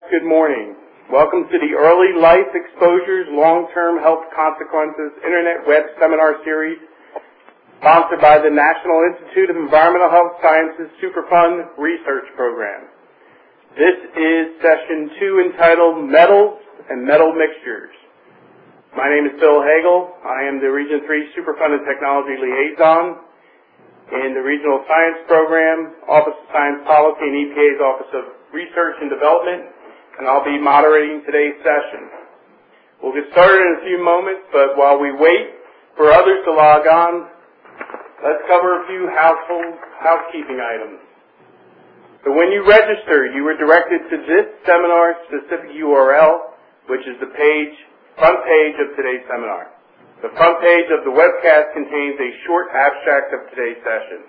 good morning. Welcome to the Early Life Exposures Long-Term Health Consequences Internet Web Seminar Series, sponsored by the National Institute of Environmental Health Sciences Superfund Research Program. This is session 2 entitled Metals and Metal Mixtures. My name is Bill Hagel. I am the Region 3 Superfund and Technology Liaison in the Regional Science Program, Office of Science Policy, and EPA's Office of Research and Development, and I'll be moderating today's session. We'll get started in a few moments, but while we wait for others to log on, let's cover a few housekeeping items. So when you register, you were directed to this seminar-specific URL, which is the front page of today's seminar. The front page of the webcast contains a short abstract of today's session.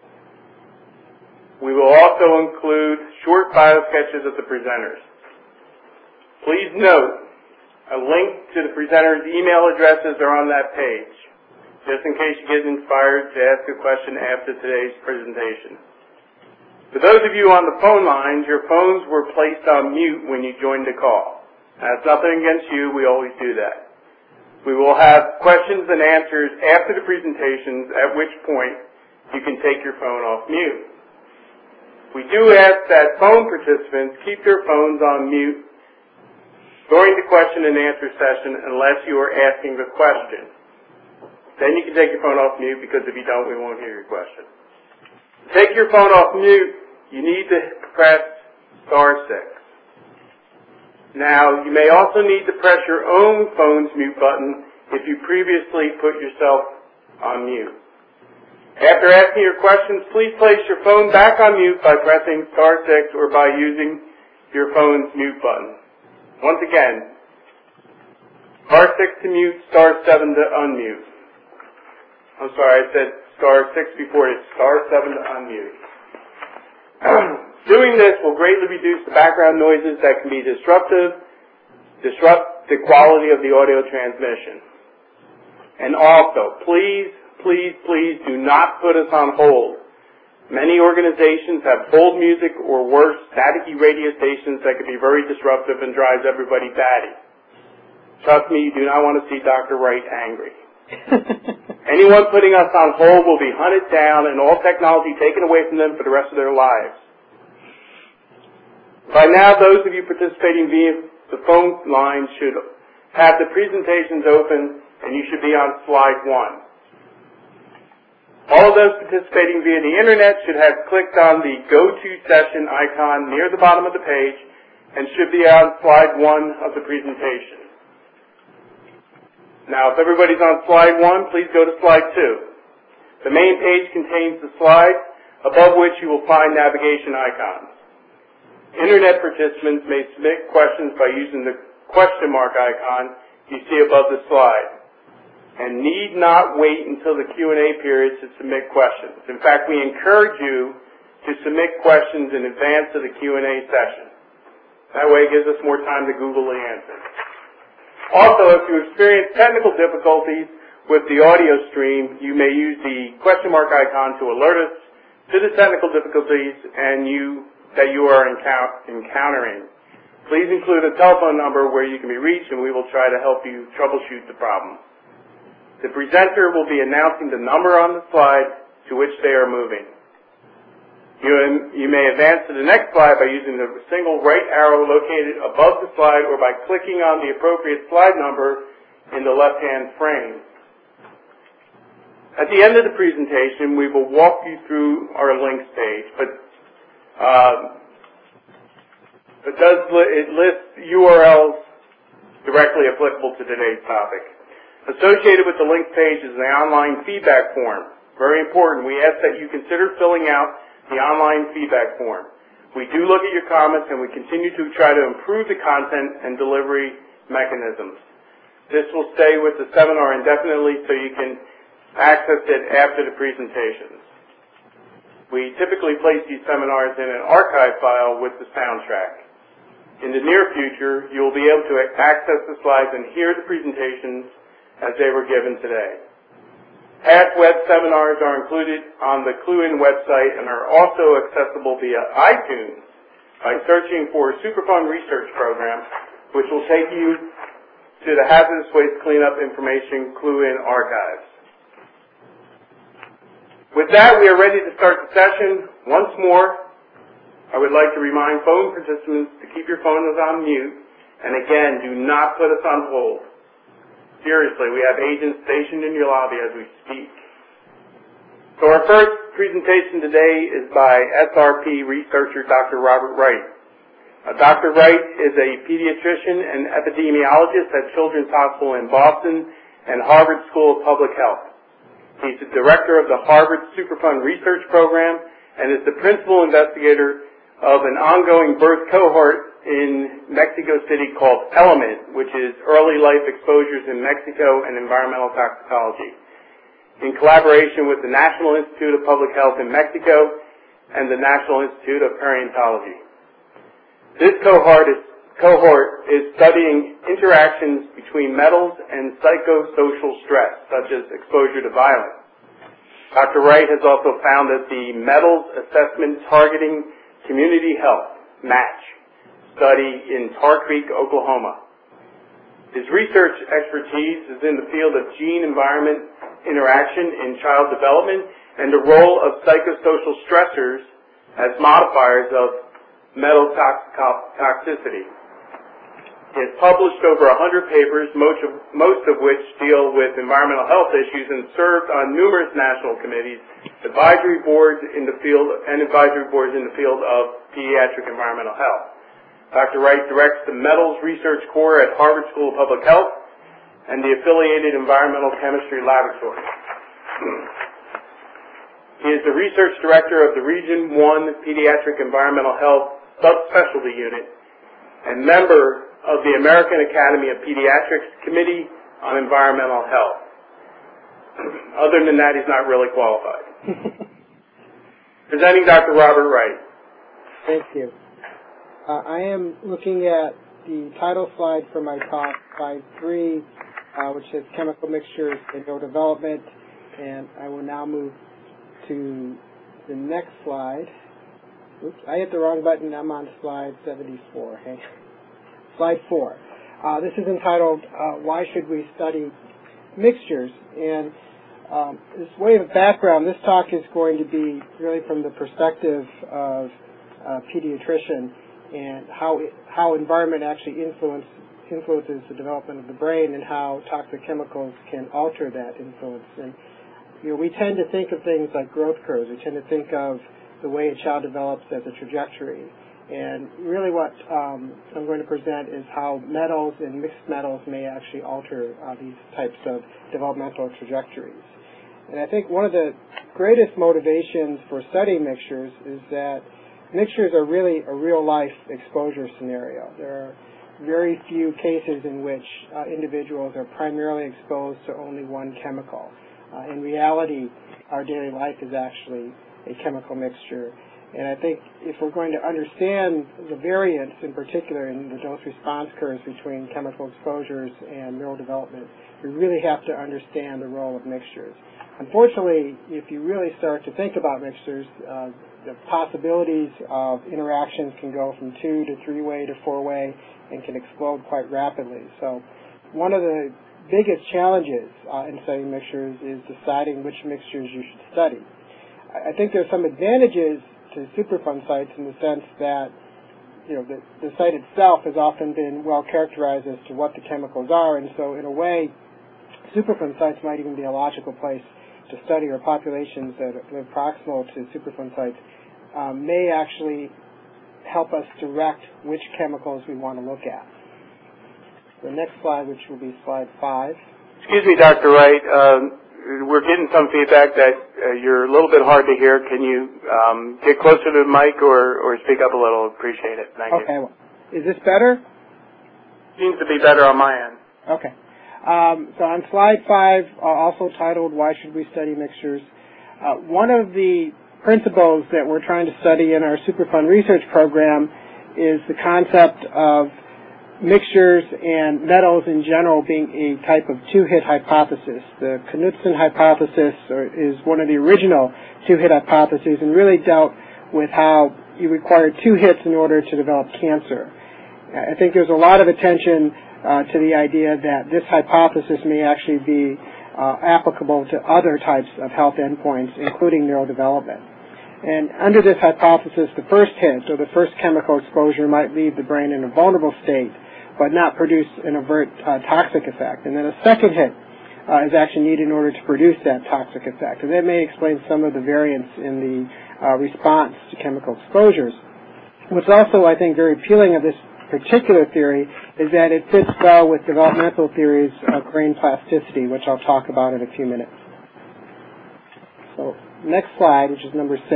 We will also include short bio sketches of the presenters. Please note, a link to the presenters' email addresses are on that page, just in case you get inspired to ask a question after today's presentation. For those of you on the phone lines, your phones were placed on mute when you joined the call. That's nothing against you, we always do that. We will have questions and answers after the presentations, at which point you can take your phone off mute. We do ask that phone participants keep their phones on mute during the question and answer session unless you are asking a question. Then you can take your phone off mute, because if you don't, we won't hear your question. To take your phone off mute, you need to press *6. Now, you may also need to press your own phone's mute button if you previously put yourself on mute. After asking your questions, please place your phone back on mute by pressing *6 or by using your phone's mute button. Once again, *6 to mute, *7 to unmute. I'm sorry, I said *6 before, it's *7 to unmute. Doing this will greatly reduce the background noises that can be disrupt the quality of the audio transmission. And also, please do not put us on hold. Many organizations have hold music or worse, staticky radio stations that can be very disruptive and drives everybody batty. Trust me, you do not want to see Dr. Wright angry. Anyone putting us on hold will be hunted down and all technology taken away from them for the rest of their lives. By now, those of you participating via the phone line should have the presentations open, and you should be on slide 1. All of those participating via the internet should have clicked on the Go To Session icon near the bottom of the page and should be on slide 1 of the presentation. Now, if everybody's on slide 1, please go to slide 2. The main page contains the slides, above which you will find navigation icons. Internet participants may submit questions by using the question mark icon you see above the slide, and need not wait until the Q&A period to submit questions. In fact, we encourage you to submit questions in advance of the Q&A session. That way it gives us more time to Google the answers. Also, if you experience technical difficulties with the audio stream, you may use the question mark icon to alert us to the technical difficulties that you are encountering. Please include a telephone number where you can be reached, and we will try to help you troubleshoot the problem. The presenter will be announcing the number on the slide to which they are moving. You may advance to the next slide by using the single right arrow located above the slide or by clicking on the appropriate slide number in the left-hand frame. At the end of the presentation, we will walk you through our links page, but it lists URLs directly applicable to today's topic. Associated with the links page is the online feedback form. Very important. We ask that you consider filling out the online feedback form. We do look at your comments, and we continue to try to improve the content and delivery mechanisms. This will stay with the seminar indefinitely, so you can access it after the presentations. We typically place these seminars in an archive file with the soundtrack. In the near future, you will be able to access the slides and hear the presentations as they were given today. Past web seminars are included on the Clue-In website and are also accessible via iTunes by searching for Superfund Research Program, which will take you to the Hazardous Waste Cleanup Information Clue-In Archives. With that, we are ready to start the session. Once more, I would like to remind phone participants to keep your phones on mute, and again, do not put us on hold. Seriously, we have agents stationed in your lobby as we speak. So our first presentation today is by SRP researcher Dr. Robert Wright. Dr. Wright is a pediatrician and epidemiologist at Children's Hospital in Boston and Harvard School of Public Health. He's the director of the Harvard Superfund Research Program and is the principal investigator of an ongoing birth cohort in Mexico City called ELEMENT, which is Early Life Exposures in Mexico and Environmental Toxicology, in collaboration with the National Institute of Public Health in Mexico and the National Institute of Periodontology. This cohort is studying interactions between metals and psychosocial stress, such as exposure to violence. Dr. Wright has also found that the Metals Assessment Targeting Community Health, MATCH, study in Tar Creek, Oklahoma. His research expertise is in the field of gene-environment interaction in child development and the role of psychosocial stressors as modifiers of metal toxicity. He has published over 100 papers, most of which deal with environmental health issues, and served on numerous national committees, advisory boards in the field of pediatric environmental health. Dr. Wright directs the Metals Research Core at Harvard School of Public Health and the affiliated Environmental Chemistry Laboratory. He is the research director of the Region 1 Pediatric Environmental Health Subspecialty Unit and member of the American Academy of Pediatrics Committee on Environmental Health. Other than that, he's not really qualified. Presenting Dr. Robert Wright. Thank you. I am looking at the title slide for my talk, slide 3, which says Chemical Mixtures in Neurodevelopment, and I will now move to the next slide. Oops, I hit the wrong button. I'm on slide 74. Hey. Slide 4. This is entitled, Why Should We Study Mixtures? And this way of background, this talk is going to be really from the perspective of a pediatrician and how environment actually influences the development of the brain and how toxic chemicals can alter that influence. And we tend to think of things like growth curves. We tend to think of the way a child develops as a trajectory. And really what I'm going to present is how metals and mixed metals may actually alter these types of developmental trajectories. And I think one of the greatest motivations for studying mixtures is that mixtures are really a real-life exposure scenario. There are very few cases in which individuals are primarily exposed to only one chemical. In reality, our daily life is actually a chemical mixture. And I think if we're going to understand the variance, in particular in the dose-response curves between chemical exposures and neurodevelopment, we really have to understand the role of mixtures. Unfortunately, if you really start to think about mixtures, the possibilities of interactions can go from 2 to 3-way to 4-way and can explode quite rapidly. So one of the biggest challenges in studying mixtures is deciding which mixtures you should study. I think there's some advantages to Superfund sites in the sense that the site itself has often been well characterized as to what the chemicals are, and so in a way, Superfund sites might even be a logical place to study, or populations that are proximal to Superfund sites may actually help us direct which chemicals we want to look at. The next slide, which will be slide 5. Excuse me, Dr. Wright. We're getting some feedback that you're a little bit hard to hear. Can you get closer to the mic or speak up a little? Appreciate it. Thank you. Okay. Well, is this better? Seems to be better on my end. Okay. So on slide 5, also titled, Why Should We Study Mixtures? One of the principles that we're trying to study in our Superfund research program is the concept of mixtures and metals in general being a type of two-hit hypothesis. The Knudsen hypothesis is one of the original two-hit hypotheses and really dealt with how you require 2 hits in order to develop cancer. I think there's a lot of attention to the idea that this hypothesis may actually be applicable to other types of health endpoints, including neurodevelopment. And under this hypothesis, the first hit or the first chemical exposure might leave the brain in a vulnerable state, but not produce an overt toxic effect. And then a second hit is actually needed in order to produce that toxic effect. And that may explain some of the variance in the response to chemical exposures. What's also, I think, very appealing of this particular theory is that it fits well with developmental theories of brain plasticity, which I'll talk about in a few minutes. So, next slide, which is number 6.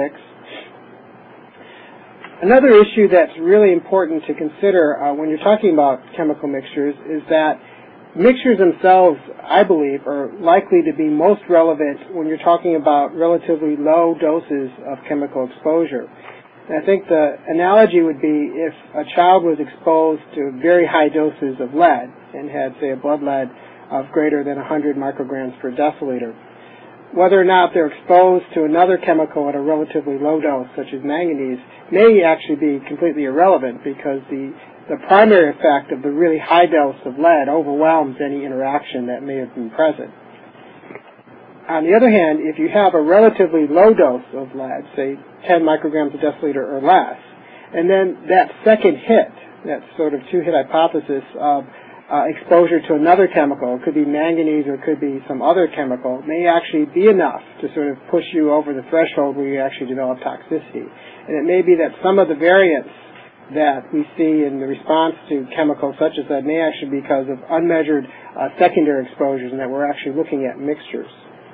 Another issue that's really important to consider when you're talking about chemical mixtures is that mixtures themselves, I believe, are likely to be most relevant when you're talking about relatively low doses of chemical exposure. And I think the analogy would be if a child was exposed to very high doses of lead and had, say, a blood lead of greater than 100 micrograms per deciliter. Whether or not they're exposed to another chemical at a relatively low dose, such as manganese, may actually be completely irrelevant because the primary effect of the really high dose of lead overwhelms any interaction that may have been present. On the other hand, if you have a relatively low dose of lead, say 10 micrograms a deciliter or less, and then that second hit, that sort of 2-hit hypothesis of exposure to another chemical, it could be manganese or it could be some other chemical, may actually be enough to sort of push you over the threshold where you actually develop toxicity. And it may be that some of the variance that we see in the response to chemicals such as that may actually be because of unmeasured secondary exposures and that we're actually looking at mixtures.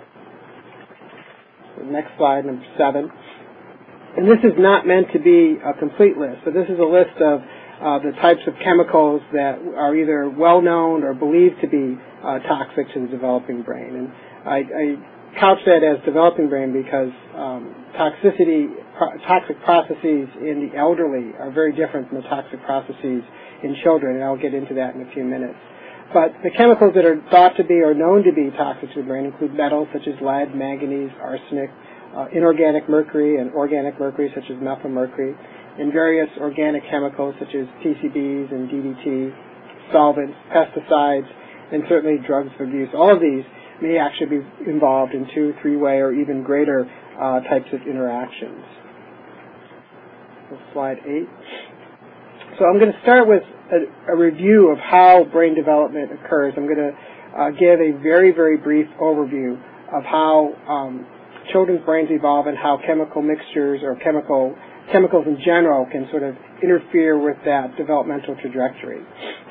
So next slide, number 7. And this is not meant to be a complete list. So this is a list of the types of chemicals that are either well-known or believed to be toxic to the developing brain. And I couch that as developing brain because toxic processes in the elderly are very different from the toxic processes in children, and I'll get into that in a few minutes. But the chemicals that are thought to be or known to be toxic to the brain include metals such as lead, manganese, arsenic, inorganic mercury, and organic mercury such as methylmercury, and various organic chemicals such as PCBs and DDT, solvents, pesticides, and certainly drugs of abuse. All of these may actually be involved in 2, 3-way, or even greater types of interactions. So slide 8. So I'm going to start with a review of how brain development occurs. I'm going to give a very, very brief overview of how children's brains evolve and how chemical mixtures or chemicals in general can sort of interfere with that developmental trajectory.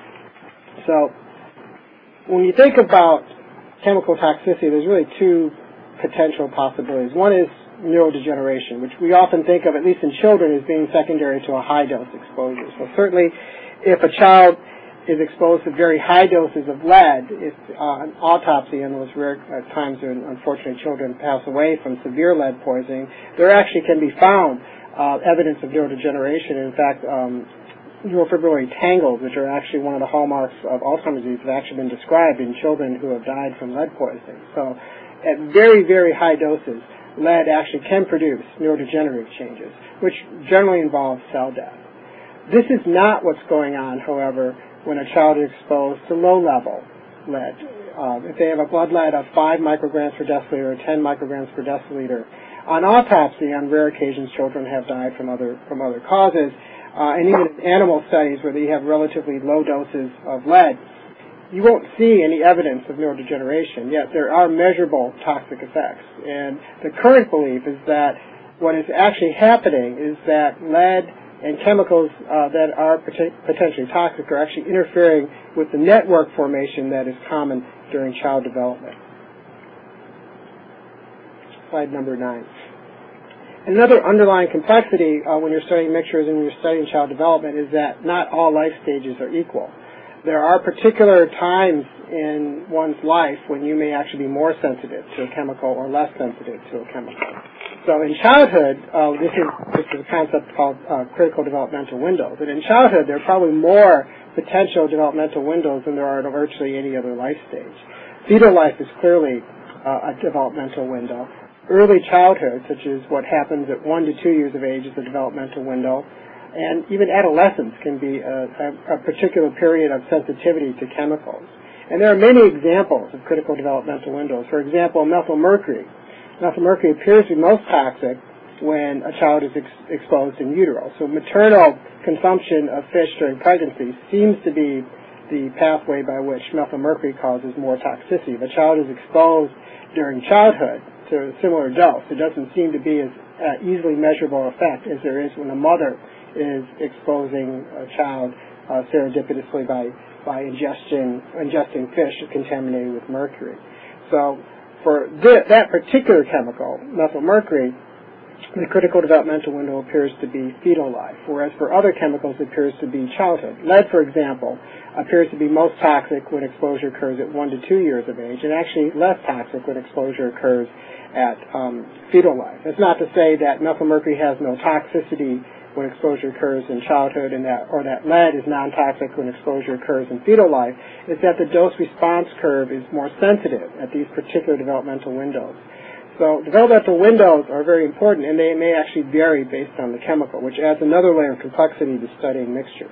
So when you think about chemical toxicity, there's really 2 potential possibilities. One is neurodegeneration, which we often think of, at least in children, as being secondary to a high-dose exposure. So certainly if a child is exposed to very high doses of lead, if an autopsy in those rare times when unfortunately children pass away from severe lead poisoning, there actually can be found evidence of neurodegeneration. In fact, neurofibrillary tangles, which are actually one of the hallmarks of Alzheimer's disease, have actually been described in children who have died from lead poisoning. So at very, very high doses, lead actually can produce neurodegenerative changes, which generally involve cell death. This is not what's going on, however, when a child is exposed to low-level lead. If they have a blood lead of 5 micrograms per deciliter or 10 micrograms per deciliter, on autopsy, on rare occasions, children have died from other causes, and even in animal studies where they have relatively low doses of lead, you won't see any evidence of neurodegeneration, yet there are measurable toxic effects. And the current belief is that what is actually happening is that lead and chemicals that are potentially toxic are actually interfering with the network formation that is common during child development. Slide number 9. Another underlying complexity when you're studying mixtures and when you're studying child development is that not all life stages are equal. There are particular times in one's life when you may actually be more sensitive to a chemical or less sensitive to a chemical. So in childhood, this is a concept called critical developmental windows. And in childhood, there are probably more potential developmental windows than there are at virtually any other life stage. Fetal life is clearly a developmental window. early childhood, such as what happens at 1 to 2 years of age is the developmental window, and even adolescence can be a particular period of sensitivity to chemicals. And there are many examples of critical developmental windows. For example, methylmercury. Methylmercury appears to be most toxic when a child is exposed in utero. So maternal consumption of fish during pregnancy seems to be the pathway by which methylmercury causes more toxicity. If a child is exposed during childhood to a similar dose, it doesn't seem to be as easily measurable effect as there is when a mother is exposing a child serendipitously by ingesting fish contaminated with mercury. So for that particular chemical, methylmercury, the critical developmental window appears to be fetal life, whereas for other chemicals it appears to be childhood. Lead, for example, appears to be most toxic when exposure occurs at 1 to 2 years of age, and actually less toxic when exposure occurs at fetal life. That's not to say that methylmercury has no toxicity when exposure occurs in childhood, or that lead is non-toxic when exposure occurs in fetal life. It's that the dose-response curve is more sensitive at these particular developmental windows. So developmental windows are very important, and they may actually vary based on the chemical, which adds another layer of complexity to studying mixtures.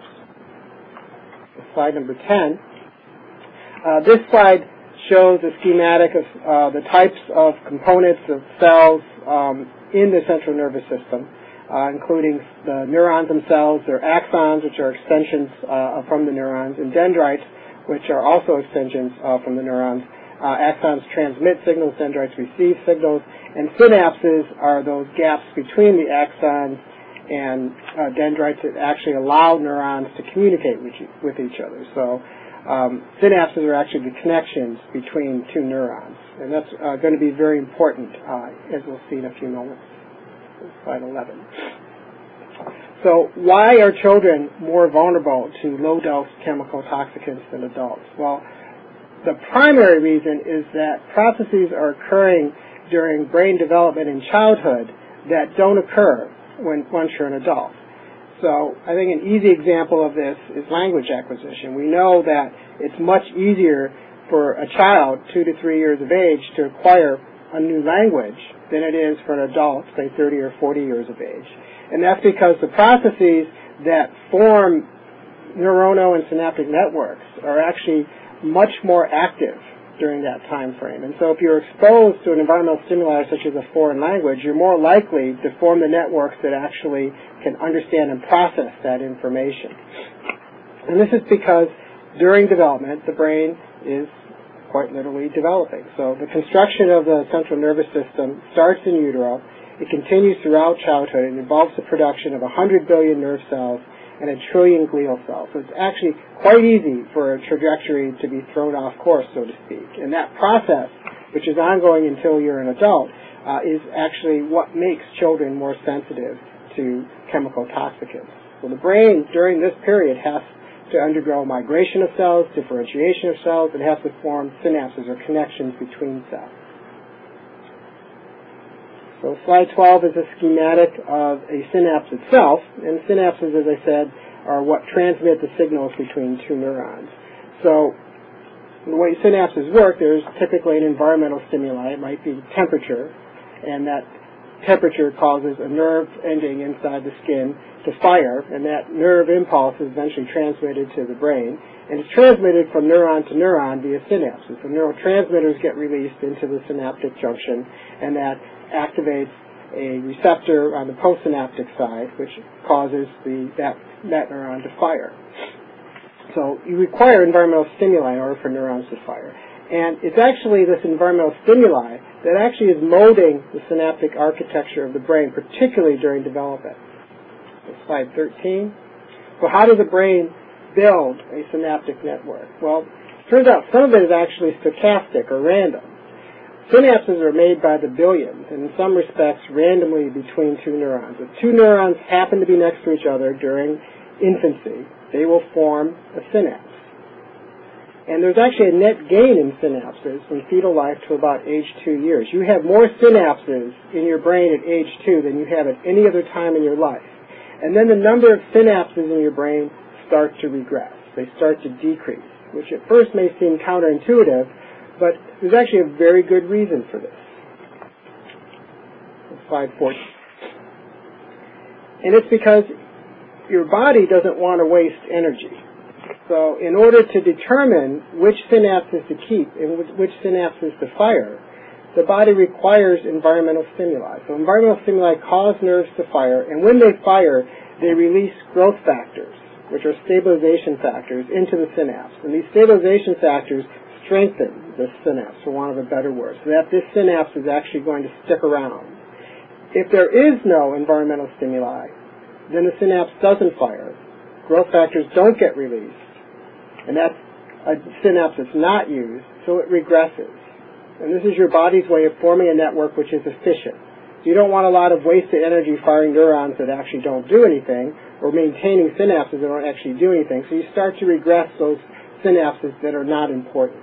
Slide number 10. This slide shows a schematic of the types of components of cells in the central nervous system, including the neurons themselves, their axons, which are extensions from the neurons, and dendrites, which are also extensions from the neurons. Axons transmit signals, dendrites receive signals, and synapses are those gaps between the axons and dendrites that actually allow neurons to communicate with each other. So synapses are actually the connections between two neurons, and that's going to be very important, as we'll see in a few moments. Slide 11. So why are children more vulnerable to low-dose chemical toxicants than adults? Well, the primary reason is that processes are occurring during brain development in childhood that don't occur once you're an adult. So I think an easy example of this is language acquisition. We know that it's much easier for a child 2 to 3 years of age to acquire a new language than it is for an adult, say 30 or 40 years of age. And that's because the processes that form neuronal and synaptic networks are actually much more active during that time frame. And so if you're exposed to an environmental stimuli such as a foreign language, you're more likely to form the networks that actually can understand and process that information. And this is because during development, the brain is quite literally developing. So the construction of the central nervous system starts in utero. It continues throughout childhood. It involves the production of 100 billion nerve cells and 1 trillion glial cells. So it's actually quite easy for a trajectory to be thrown off course, so to speak. And that process, which is ongoing until you're an adult, is actually what makes children more sensitive to chemical toxicants. So the brain, during this period, has to undergo migration of cells, differentiation of cells, and has to form synapses or connections between cells. So slide 12 is a schematic of a synapse itself, and synapses, as I said, are what transmit the signals between two neurons. So the way synapses work, there's typically an environmental stimuli. It might be temperature, and that temperature causes a nerve ending inside the skin to fire, and that nerve impulse is eventually transmitted to the brain, and it's transmitted from neuron to neuron via synapses. The neurotransmitters get released into the synaptic junction, and that activates a receptor on the postsynaptic side, which causes that neuron to fire. So you require environmental stimuli in order for neurons to fire. And it's actually this environmental stimuli that actually is molding the synaptic architecture of the brain, particularly during development. Slide 13. So how does the brain build a synaptic network? Well, it turns out some of it is actually stochastic or random. Synapses are made by the billions, and in some respects randomly between two neurons. If two neurons happen to be next to each other during infancy, they will form a synapse. And there's actually a net gain in synapses from fetal life to about age 2 years. You have more synapses in your brain at age 2 than you have at any other time in your life. And then the number of synapses in your brain start to regress. They start to decrease, which at first may seem counterintuitive, but there's actually a very good reason for this. slide 14. And it's because your body doesn't want to waste energy. So in order to determine which synapses to keep and which synapses to fire, the body requires environmental stimuli. So environmental stimuli cause nerves to fire, and when they fire, they release growth factors, which are stabilization factors, into the synapse. And these stabilization factors strengthen the synapse, for want of a better word, so that this synapse is actually going to stick around. If there is no environmental stimuli, then the synapse doesn't fire. Growth factors don't get released, and that's a synapse that's not used, so it regresses. And this is your body's way of forming a network which is efficient. So you don't want a lot of wasted energy firing neurons that actually don't do anything, or maintaining synapses that don't actually do anything. So you start to regress those synapses that are not important.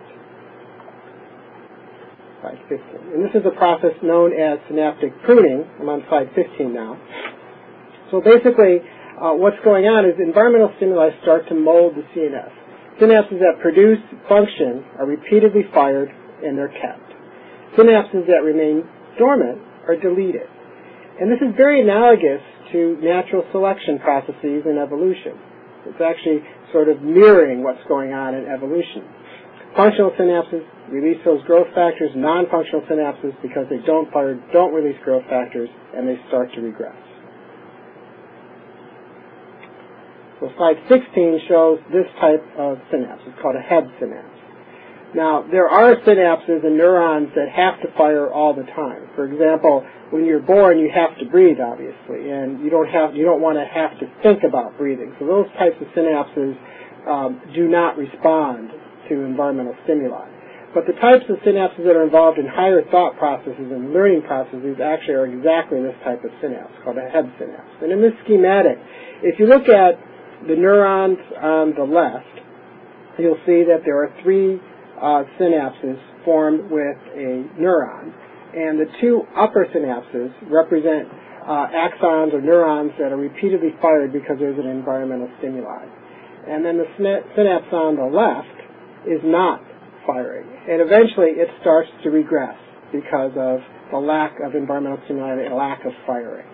Slide 15. And this is a process known as synaptic pruning. I'm on slide 15 now. So basically, what's going on is environmental stimuli start to mold the CNS. Synapses that produce function are repeatedly fired, and they're kept. Synapses that remain dormant are deleted. And this is very analogous to natural selection processes in evolution. It's actually sort of mirroring what's going on in evolution. Functional synapses release those growth factors. Non-functional synapses, because they don't fire, don't release growth factors, and they start to regress. So slide 16 shows this type of synapse. It's called a head synapse. Now, there are synapses and neurons that have to fire all the time. For example, when you're born, you have to breathe, obviously, and you don't want to have to think about breathing. So those types of synapses do not respond to environmental stimuli. But the types of synapses that are involved in higher thought processes and learning processes actually are exactly this type of synapse, called a head synapse. And in this schematic, if you look at the neurons on the left, you'll see that there are three synapses formed with a neuron, and the two upper synapses represent axons or neurons that are repeatedly fired because there's an environmental stimuli. And then the synapse on the left is not firing, and eventually it starts to regress because of the lack of environmental stimuli and lack of firing.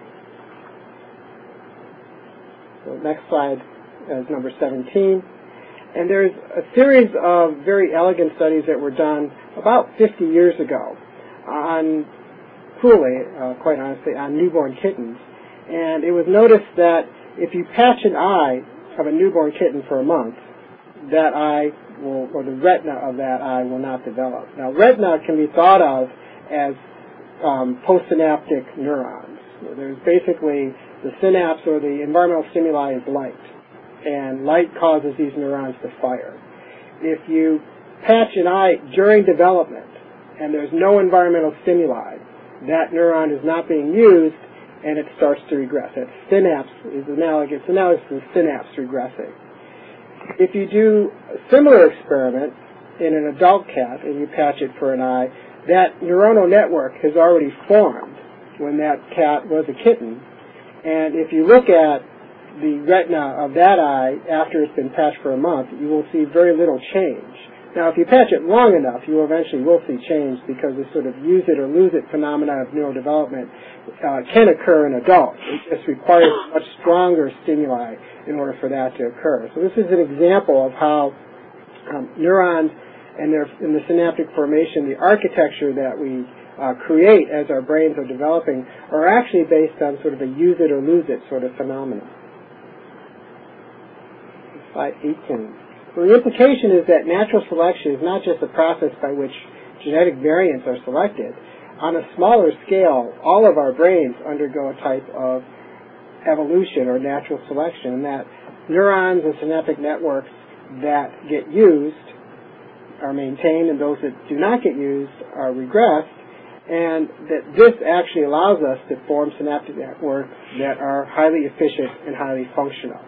So next slide is number 17. And there's a series of very elegant studies that were done about 50 years ago on, quite honestly, on newborn kittens. And it was noticed that if you patch an eye of a newborn kitten for a month, that eye will, or the retina of that eye will not develop. Now, retina can be thought of as postsynaptic neurons. There's basically the synapse or the environmental stimuli is light, and light causes these neurons to fire. If you patch an eye during development and there's no environmental stimuli, that neuron is not being used and it starts to regress. That synapse is analogous to the synapse regressing. If you do a similar experiment in an adult cat and you patch it for an eye, that neuronal network has already formed when that cat was a kitten. And if you look at the retina of that eye after it's been patched for a month, you will see very little change. Now, if you patch it long enough, you eventually will see change because this sort of use it or lose it phenomena of neurodevelopment can occur in adults. It just requires much stronger stimuli in order for that to occur. So this is an example of how neurons and in the synaptic formation, the architecture that we create as our brains are developing are actually based on sort of a use it or lose it sort of phenomenon. Slide 18. So the implication is that natural selection is not just a process by which genetic variants are selected. On a smaller scale, all of our brains undergo a type of evolution or natural selection, and that neurons and synaptic networks that get used are maintained and those that do not get used are regressed, and that this actually allows us to form synaptic networks that are highly efficient and highly functional.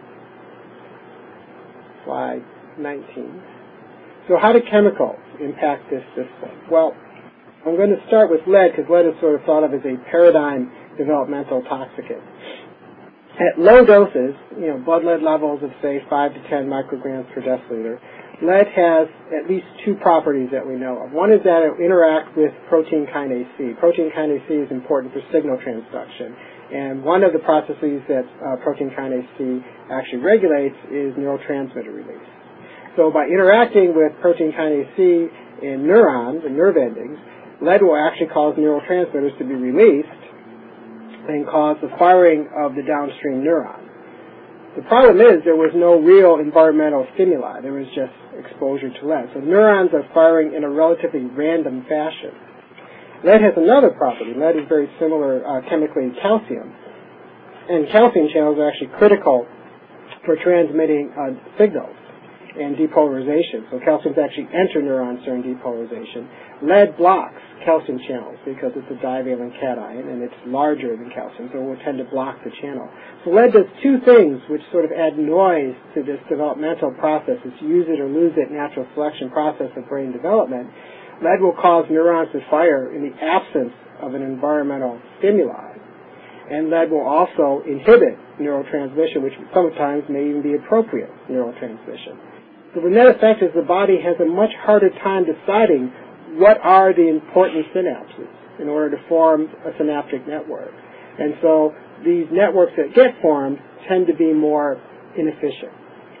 Slide 19. So how do chemicals impact this system? Well, I'm going to start with lead because lead is sort of thought of as a paradigm developmental toxicant. At low doses, blood lead levels of, say, 5 to 10 micrograms per deciliter, lead has at least two properties that we know of. One is that it interacts with protein kinase C. Protein kinase C is important for signal transduction. And one of the processes that protein kinase C actually regulates is neurotransmitter release. So by interacting with protein kinase C in neurons and nerve endings, lead will actually cause neurotransmitters to be released and cause the firing of the downstream neuron. The problem is there was no real environmental stimuli. There was just exposure to lead. So neurons are firing in a relatively random fashion. Lead has another property. Lead is very similar chemically to calcium. And calcium channels are actually critical for transmitting signals and depolarization. So calciums actually enter neurons during depolarization. Lead blocks calcium channels because it's a divalent cation and it's larger than calcium, so it will tend to block the channel. So lead does two things which sort of add noise to this developmental process, this use it or lose it natural selection process of brain development. Lead will cause neurons to fire in the absence of an environmental stimuli. And lead will also inhibit neurotransmission, which sometimes may even be appropriate neurotransmission. So the net effect is the body has a much harder time deciding what are the important synapses in order to form a synaptic network. And so these networks that get formed tend to be more inefficient.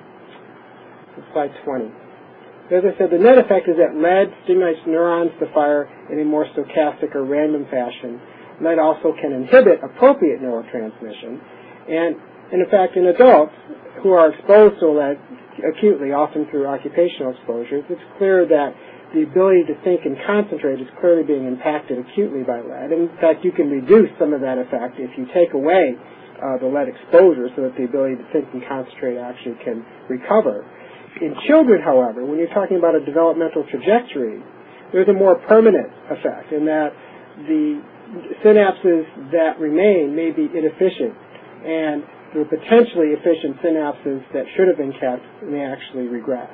Slide 20. As I said, the net effect is that lead stimulates neurons to fire in a more stochastic or random fashion. Lead also can inhibit appropriate neurotransmission. And in fact, in adults who are exposed to lead acutely, often through occupational exposures, it's clear that the ability to think and concentrate is clearly being impacted acutely by lead. And in fact, you can reduce some of that effect if you take away the lead exposure so that the ability to think and concentrate actually can recover. In children, however, when you're talking about a developmental trajectory, there's a more permanent effect in that the synapses that remain may be inefficient, and the potentially efficient synapses that should have been kept may actually regress.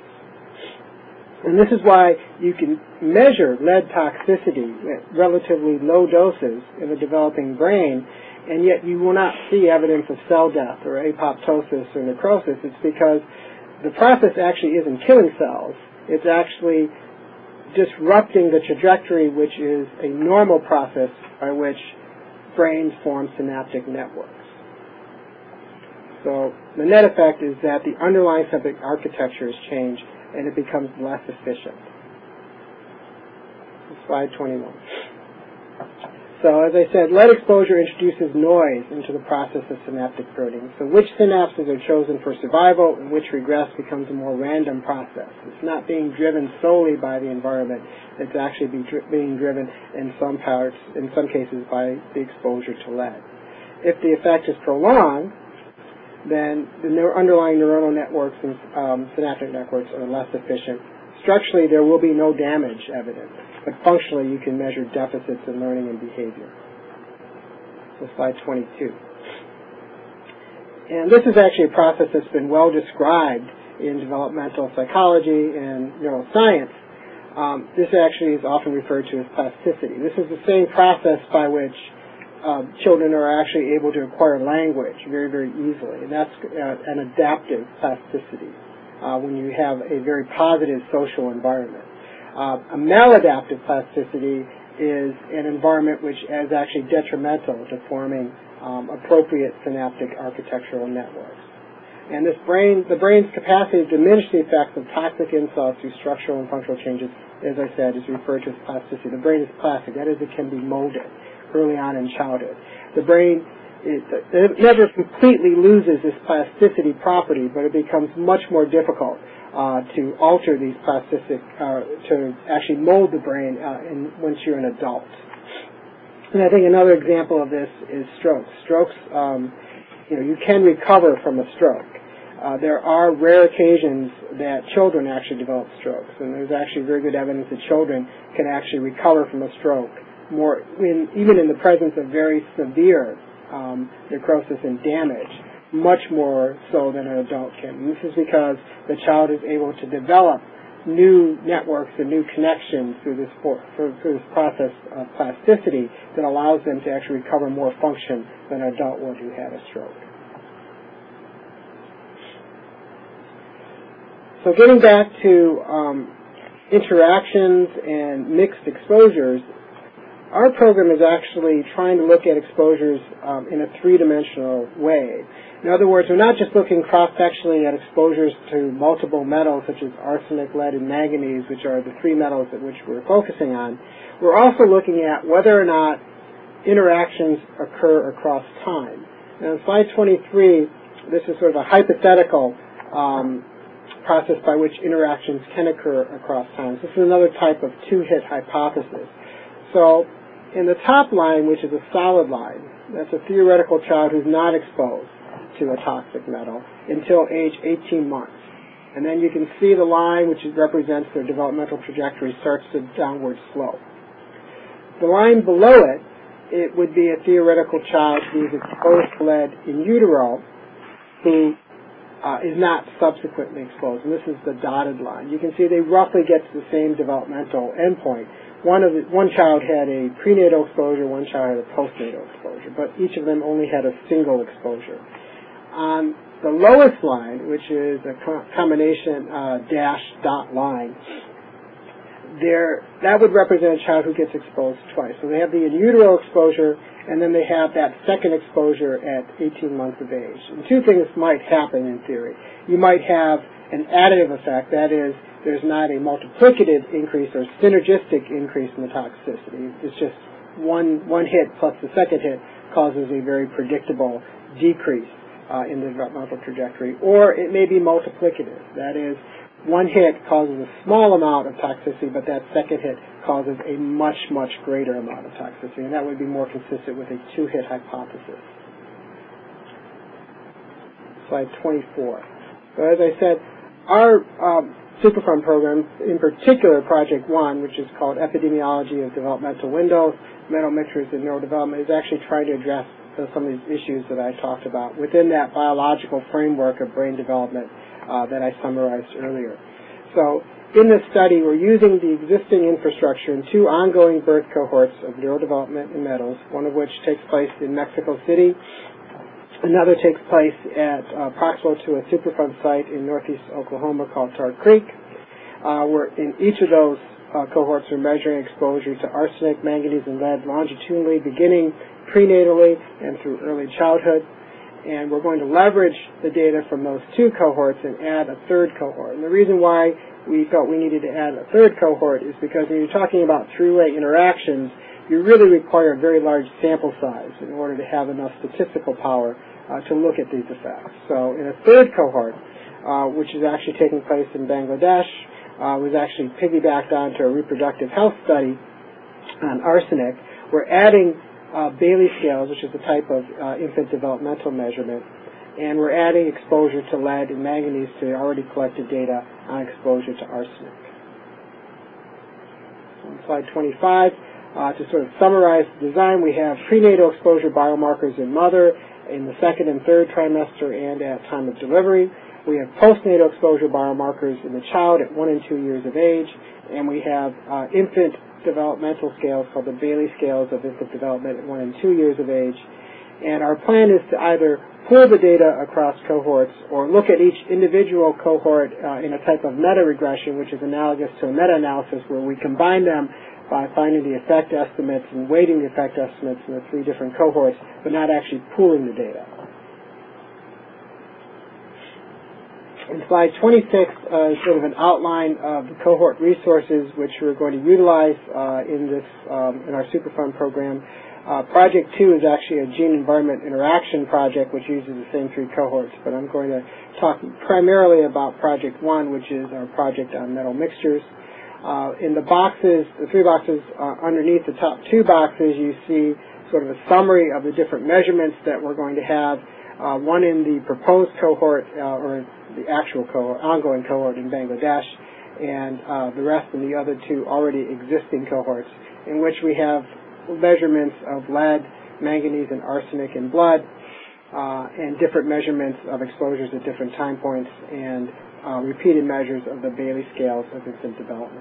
And this is why you can measure lead toxicity at relatively low doses in the developing brain, and yet you will not see evidence of cell death or apoptosis or necrosis. It's because the process actually isn't killing cells. It's actually disrupting the trajectory, which is a normal process by which brains form synaptic networks. So the net effect is that the underlying synaptic architecture is changed and it becomes less efficient. Slide 21. So as I said, lead exposure introduces noise into the process of synaptic pruning. So which synapses are chosen for survival and which regress becomes a more random process. It's not being driven solely by the environment. It's actually being driven in some parts, in some cases, by the exposure to lead. If the effect is prolonged, then the underlying neuronal networks and synaptic networks are less efficient. Structurally, there will be no damage evident, but functionally, you can measure deficits in learning and behavior. So slide 22. And this is actually a process that's been well described in developmental psychology and neuroscience. This actually is often referred to as plasticity. This is the same process by which children are actually able to acquire language very, very easily. And that's an adaptive plasticity when you have a very positive social environment. A maladaptive plasticity is an environment which is actually detrimental to forming appropriate synaptic architectural networks. And the brain's capacity to diminish the effects of toxic insults through structural and functional changes, as I said, is referred to as plasticity. The brain is plastic. That is, it can be molded early on in childhood. The brain it never completely loses this plasticity property, but it becomes much more difficult to alter these plastic, to actually mold the brain once you're an adult. And I think another example of this is strokes. Strokes, you can recover from a stroke. There are rare occasions that children actually develop strokes, and there's actually very good evidence that children can actually recover from a stroke even in the presence of very severe necrosis and damage, much more so than an adult can. And this is because the child is able to develop new networks and new connections through this process of plasticity that allows them to actually recover more function than an adult would who had a stroke. So getting back to interactions and mixed exposures, our program is actually trying to look at exposures in a three-dimensional way. In other words, we're not just looking cross-sectionally at exposures to multiple metals such as arsenic, lead, and manganese, which are the three metals at which we're focusing on. We're also looking at whether or not interactions occur across time. Now, on slide 23, this is sort of a hypothetical process by which interactions can occur across time. This is another type of two-hit hypothesis. So in the top line, which is a solid line, that's a theoretical child who's not exposed to a toxic metal until age 18 months. And then you can see the line, which represents their developmental trajectory, starts to downward slope. The line below it, it would be a theoretical child who's exposed to lead in utero who is not subsequently exposed. And this is the dotted line. You can see they roughly get to the same developmental endpoint. One child had a prenatal exposure, one child had a postnatal exposure, but each of them only had a single exposure. On the lowest line, which is a combination dash dot line, that would represent a child who gets exposed twice. So they have the in utero exposure, and then they have that second exposure at 18 months of age. And two things might happen in theory. You might have an additive effect, that is, there's not a multiplicative increase or synergistic increase in the toxicity. It's just one hit plus the second hit causes a very predictable decrease in the developmental trajectory. Or it may be multiplicative. That is, one hit causes a small amount of toxicity, but that second hit causes a much, much greater amount of toxicity. And that would be more consistent with a two-hit hypothesis. Slide 24. So as I said, our Superfund program, in particular Project 1, which is called Epidemiology of Developmental Windows, Metal Mixtures and Neurodevelopment, is actually trying to address some of these issues that I talked about within that biological framework of brain development that I summarized earlier. So in this study, we're using the existing infrastructure in two ongoing birth cohorts of neurodevelopment in metals, one of which takes place in Mexico City. Another takes place at proximal to a Superfund site in northeast Oklahoma called Tar Creek. Where in each of those cohorts we're measuring exposure to arsenic, manganese, and lead longitudinally, beginning prenatally and through early childhood. And we're going to leverage the data from those two cohorts and add a third cohort. And the reason why we felt we needed to add a third cohort is because when you're talking about three-way interactions, you really require a very large sample size in order to have enough statistical power to look at these effects. So in a third cohort, which is actually taking place in Bangladesh, was actually piggybacked onto a reproductive health study on arsenic. We're adding Bailey scales, which is a type of infant developmental measurement, and we're adding exposure to lead and manganese to already collected data on exposure to arsenic. So on slide 25, to sort of summarize the design, we have prenatal exposure biomarkers in mother in the second and third trimester and at time of delivery. We have postnatal exposure biomarkers in the child at 1 and 2 years of age, and we have infant developmental scales called the Bailey scales of infant development at 1 and 2 years of age. And our plan is to either pool the data across cohorts or look at each individual cohort in a type of meta-regression, which is analogous to a meta-analysis where we combine them by finding the effect estimates and weighting the effect estimates in the three different cohorts, but not actually pooling the data. In slide 26 is sort of an outline of the cohort resources which we're going to utilize in our Superfund program. Project 2 is actually a gene-environment interaction project which uses the same three cohorts, but I'm going to talk primarily about Project 1, which is our project on metal mixtures. In the boxes, the three boxes underneath the top two boxes, you see sort of a summary of the different measurements that we're going to have, one in the proposed cohort or the actual cohort, ongoing cohort in Bangladesh, and the rest in the other two already existing cohorts, in which we have measurements of lead, manganese, and arsenic in blood, and different measurements of exposures at different time points, and repeated measures of the Bailey scales of infant development.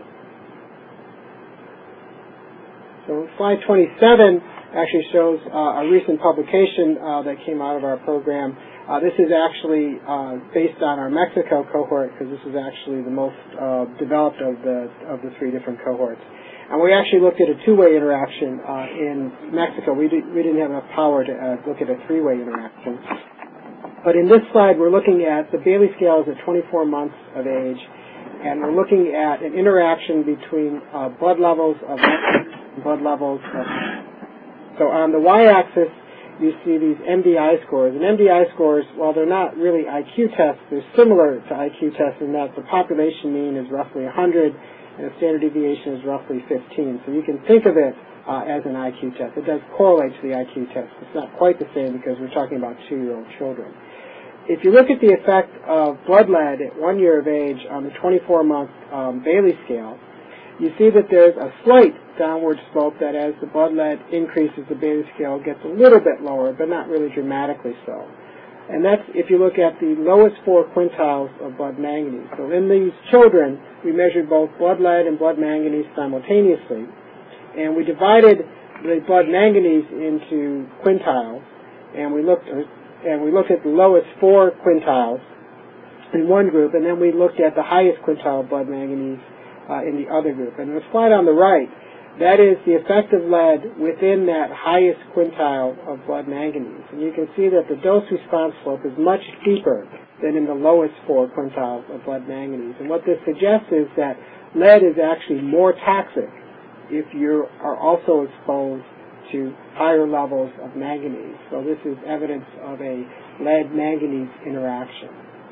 So slide 27 actually shows a recent publication that came out of our program This is actually based on our Mexico cohort, because this is actually the most developed of the three different cohorts. And we actually looked at a two-way interaction in Mexico. We didn't have enough power to look at a three-way interaction. But in this slide, we're looking at the Bailey scales at 24 months of age, and we're looking at an interaction between blood levels of and blood levels of. So on the y-axis, you see these MDI scores. And MDI scores, while they're not really IQ tests, they're similar to IQ tests in that the population mean is roughly 100 and the standard deviation is roughly 15. So you can think of it as an IQ test. It does correlate to the IQ test. It's not quite the same because we're talking about 2-year-old children. If you look at the effect of blood lead at 1 year of age on the 24-month Bailey scale, you see that there's a slight downward slope that as the blood lead increases, the Bailey scale gets a little bit lower, but not really dramatically so. And that's if you look at the lowest 4 quintiles of blood manganese. So in these children, we measured both blood lead and blood manganese simultaneously, and we divided the blood manganese into quintiles, and we looked at the lowest 4 quintiles in one group, and then we looked at the highest quintile of blood manganese in the other group. And the slide on the right, that is the effect of lead within that highest quintile of blood manganese. And you can see that the dose-response slope is much steeper than in the lowest 4 quintiles of blood manganese. And what this suggests is that lead is actually more toxic if you are also exposed to higher levels of manganese. So this is evidence of a lead-manganese interaction.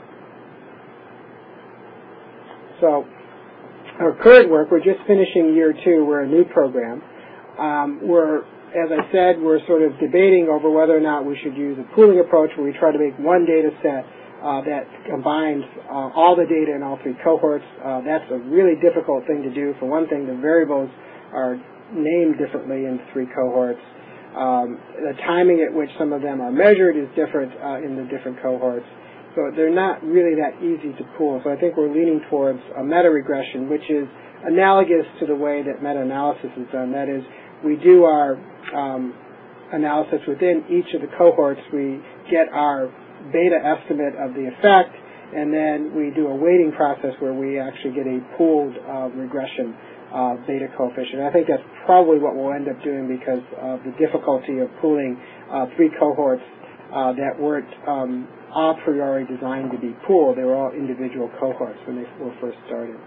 So our current work, we're just finishing year 2. We're a new program. As I said, we're sort of debating over whether or not we should use a pooling approach where we try to make one data set that combines all the data in all 3 cohorts. That's a really difficult thing to do. For one thing, the variables are named differently in 3 cohorts. The timing at which some of them are measured is different in the different cohorts. So they're not really that easy to pool. So I think we're leaning towards a meta-regression, which is analogous to the way that meta-analysis is done. That is, we do our analysis within each of the cohorts. We get our beta estimate of the effect, and then we do a weighting process where we actually get a pooled regression beta coefficient. I think that's probably what we'll end up doing because of the difficulty of pooling 3 cohorts that weren't a priori designed to be pooled. They were all individual cohorts when they were first started.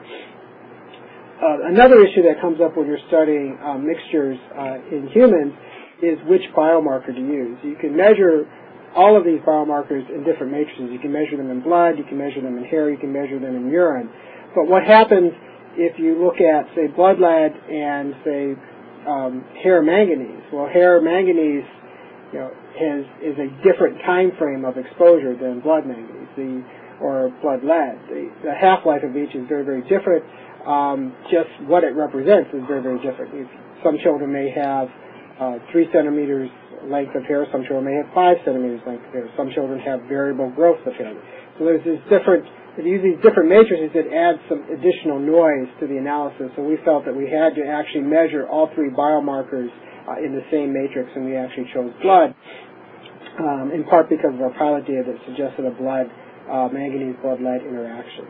Another issue that comes up when you're studying mixtures in humans is which biomarker to use. You can measure all of these biomarkers in different matrices. You can measure them in blood, you can measure them in hair, you can measure them in urine. But what happens if you look at, say, blood lead and, say, hair manganese? Well, hair manganese is a different time frame of exposure than blood manganese or blood lead. The half-life of each is very, very different. Just what it represents is very, very different. Some children may have 3 centimeters length of hair. Some children may have 5 centimeters length of hair. Some children have variable growth of hair. So there's this different. If you use these different matrices, it adds some additional noise to the analysis. So we felt that we had to actually measure all 3 biomarkers in the same matrix, and we actually chose blood, in part because of our pilot data that suggested a blood manganese-blood lead interaction.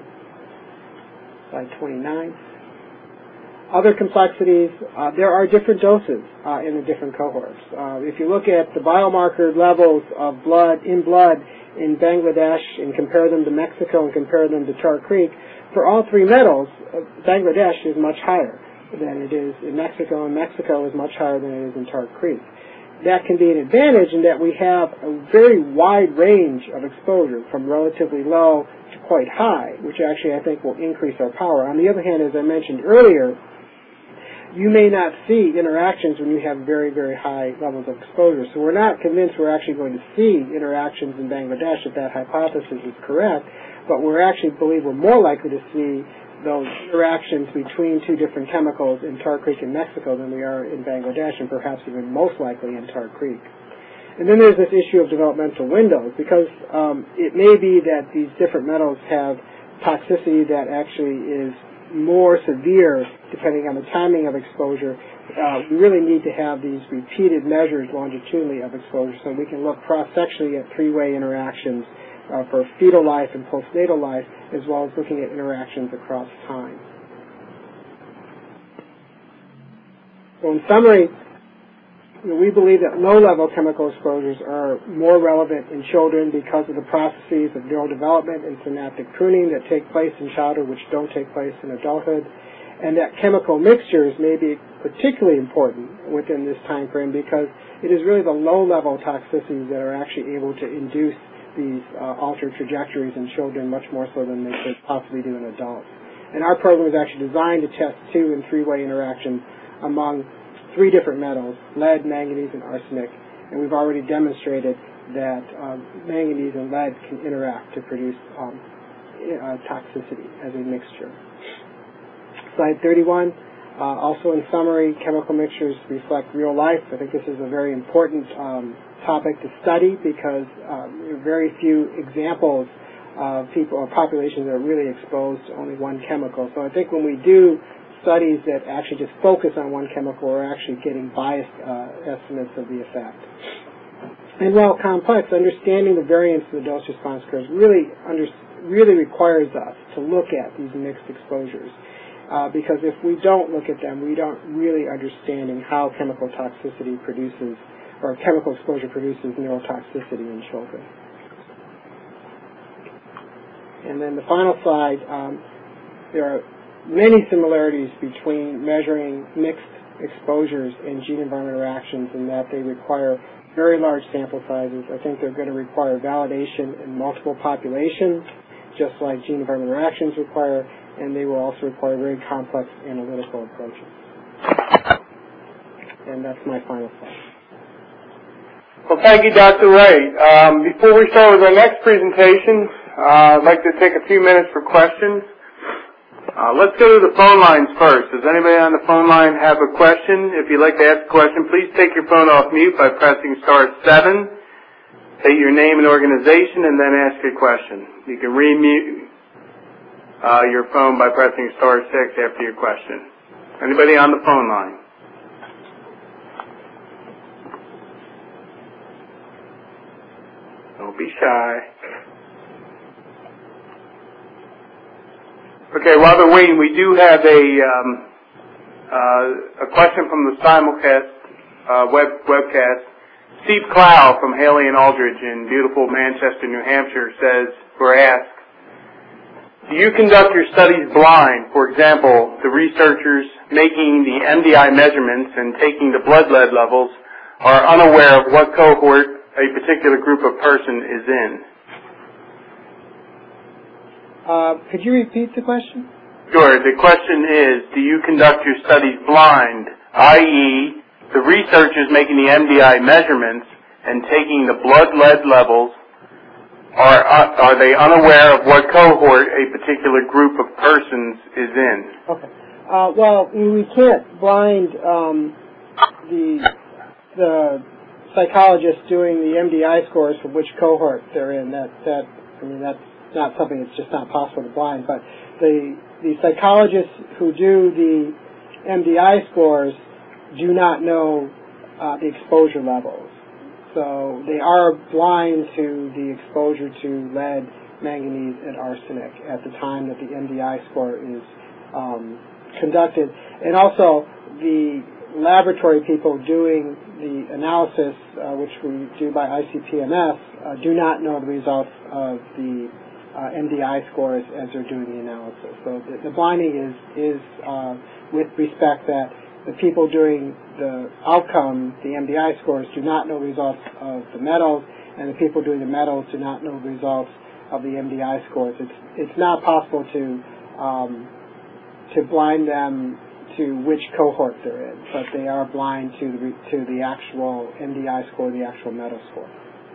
Slide 29. Other complexities, there are different doses in the different cohorts. If you look at the biomarker levels of blood in Bangladesh and compare them to Mexico and compare them to Tar Creek, for all 3 metals, Bangladesh is much higher than it is in Mexico, and Mexico is much higher than it is in Tar Creek. That can be an advantage in that we have a very wide range of exposure from relatively low to quite high, which actually I think will increase our power. On the other hand, as I mentioned earlier, you may not see interactions when you have very, very high levels of exposure. So we're not convinced we're actually going to see interactions in Bangladesh if that hypothesis is correct, but we actually believe we're more likely to see those interactions between 2 different chemicals in Tar Creek and Mexico than we are in Bangladesh, and perhaps even most likely in Tar Creek. And then there's this issue of developmental windows, because it may be that these different metals have toxicity that actually is more severe depending on the timing of exposure, we really need to have these repeated measures longitudinally of exposure so we can look cross-sectionally at three-way interactions for fetal life and postnatal life, as well as looking at interactions across time. So in summary, we believe that low-level chemical exposures are more relevant in children because of the processes of neurodevelopment and synaptic pruning that take place in childhood which don't take place in adulthood, and that chemical mixtures may be particularly important within this time frame because it is really the low-level toxicities that are actually able to induce these altered trajectories in children much more so than they could possibly do in adults. And our program is actually designed to test two- and three-way interactions among three different metals, lead, manganese, and arsenic. And we've already demonstrated that manganese and lead can interact to produce toxicity as a mixture. Slide 31. Also in summary, chemical mixtures reflect real life. I think this is a very important topic to study because there are very few examples of people or populations that are really exposed to only one chemical. So I think when we do studies that actually just focus on one chemical, we're actually getting biased estimates of the effect. And while complex, understanding the variance of the dose-response curves really requires us to look at these mixed exposures. Because if we don't look at them, we don't really understanding how chemical toxicity produces, or chemical exposure produces neurotoxicity in children. And then the final slide, there are many similarities between measuring mixed exposures and gene-environment interactions in that they require very large sample sizes. I think they're going to require validation in multiple populations, just like gene-environment interactions require, and they will also require very complex analytical approaches. And that's my final slide. Well, thank you, Dr. Ray. Before we start with our next presentation, I'd like to take a few minutes for questions. Let's go to the phone lines first. Does anybody on the phone line have a question? If you'd like to ask a question, please take your phone off mute by pressing *7. State your name and organization, and then ask your question. You can remute your phone by pressing *6 after your question. Anybody on the phone line? Don't be shy. Okay, while they're waiting, we do have a question from the simulcast webcast. Steve Clow from Haley and Aldridge in beautiful Manchester, New Hampshire says, we're asked, do you conduct your studies blind? For example, the researchers making the MDI measurements and taking the blood lead levels are unaware of what cohort a particular group of person is in. Could you repeat the question? Sure. The question is, do you conduct your studies blind, i.e., the researchers making the MDI measurements and taking the blood lead levels, are they unaware of what cohort a particular group of persons is in? Okay. Well, we can't blind the psychologists doing the MDI scores for which cohort they're in. That's not something that's just not possible to blind. But the psychologists who do the MDI scores do not know the exposure levels. So they are blind to the exposure to lead, manganese, and arsenic at the time that the MDI score is conducted. And also the laboratory people doing the analysis, which we do by ICP-MS, do not know the results of the MDI scores as they're doing the analysis. So the blinding is with respect that the people doing the outcome, the MDI scores, do not know results of the metals, and the people doing the metals do not know the results of the MDI scores. It's not possible to blind them to which cohort they're in, but they are blind to the actual MDI score, the actual metal score.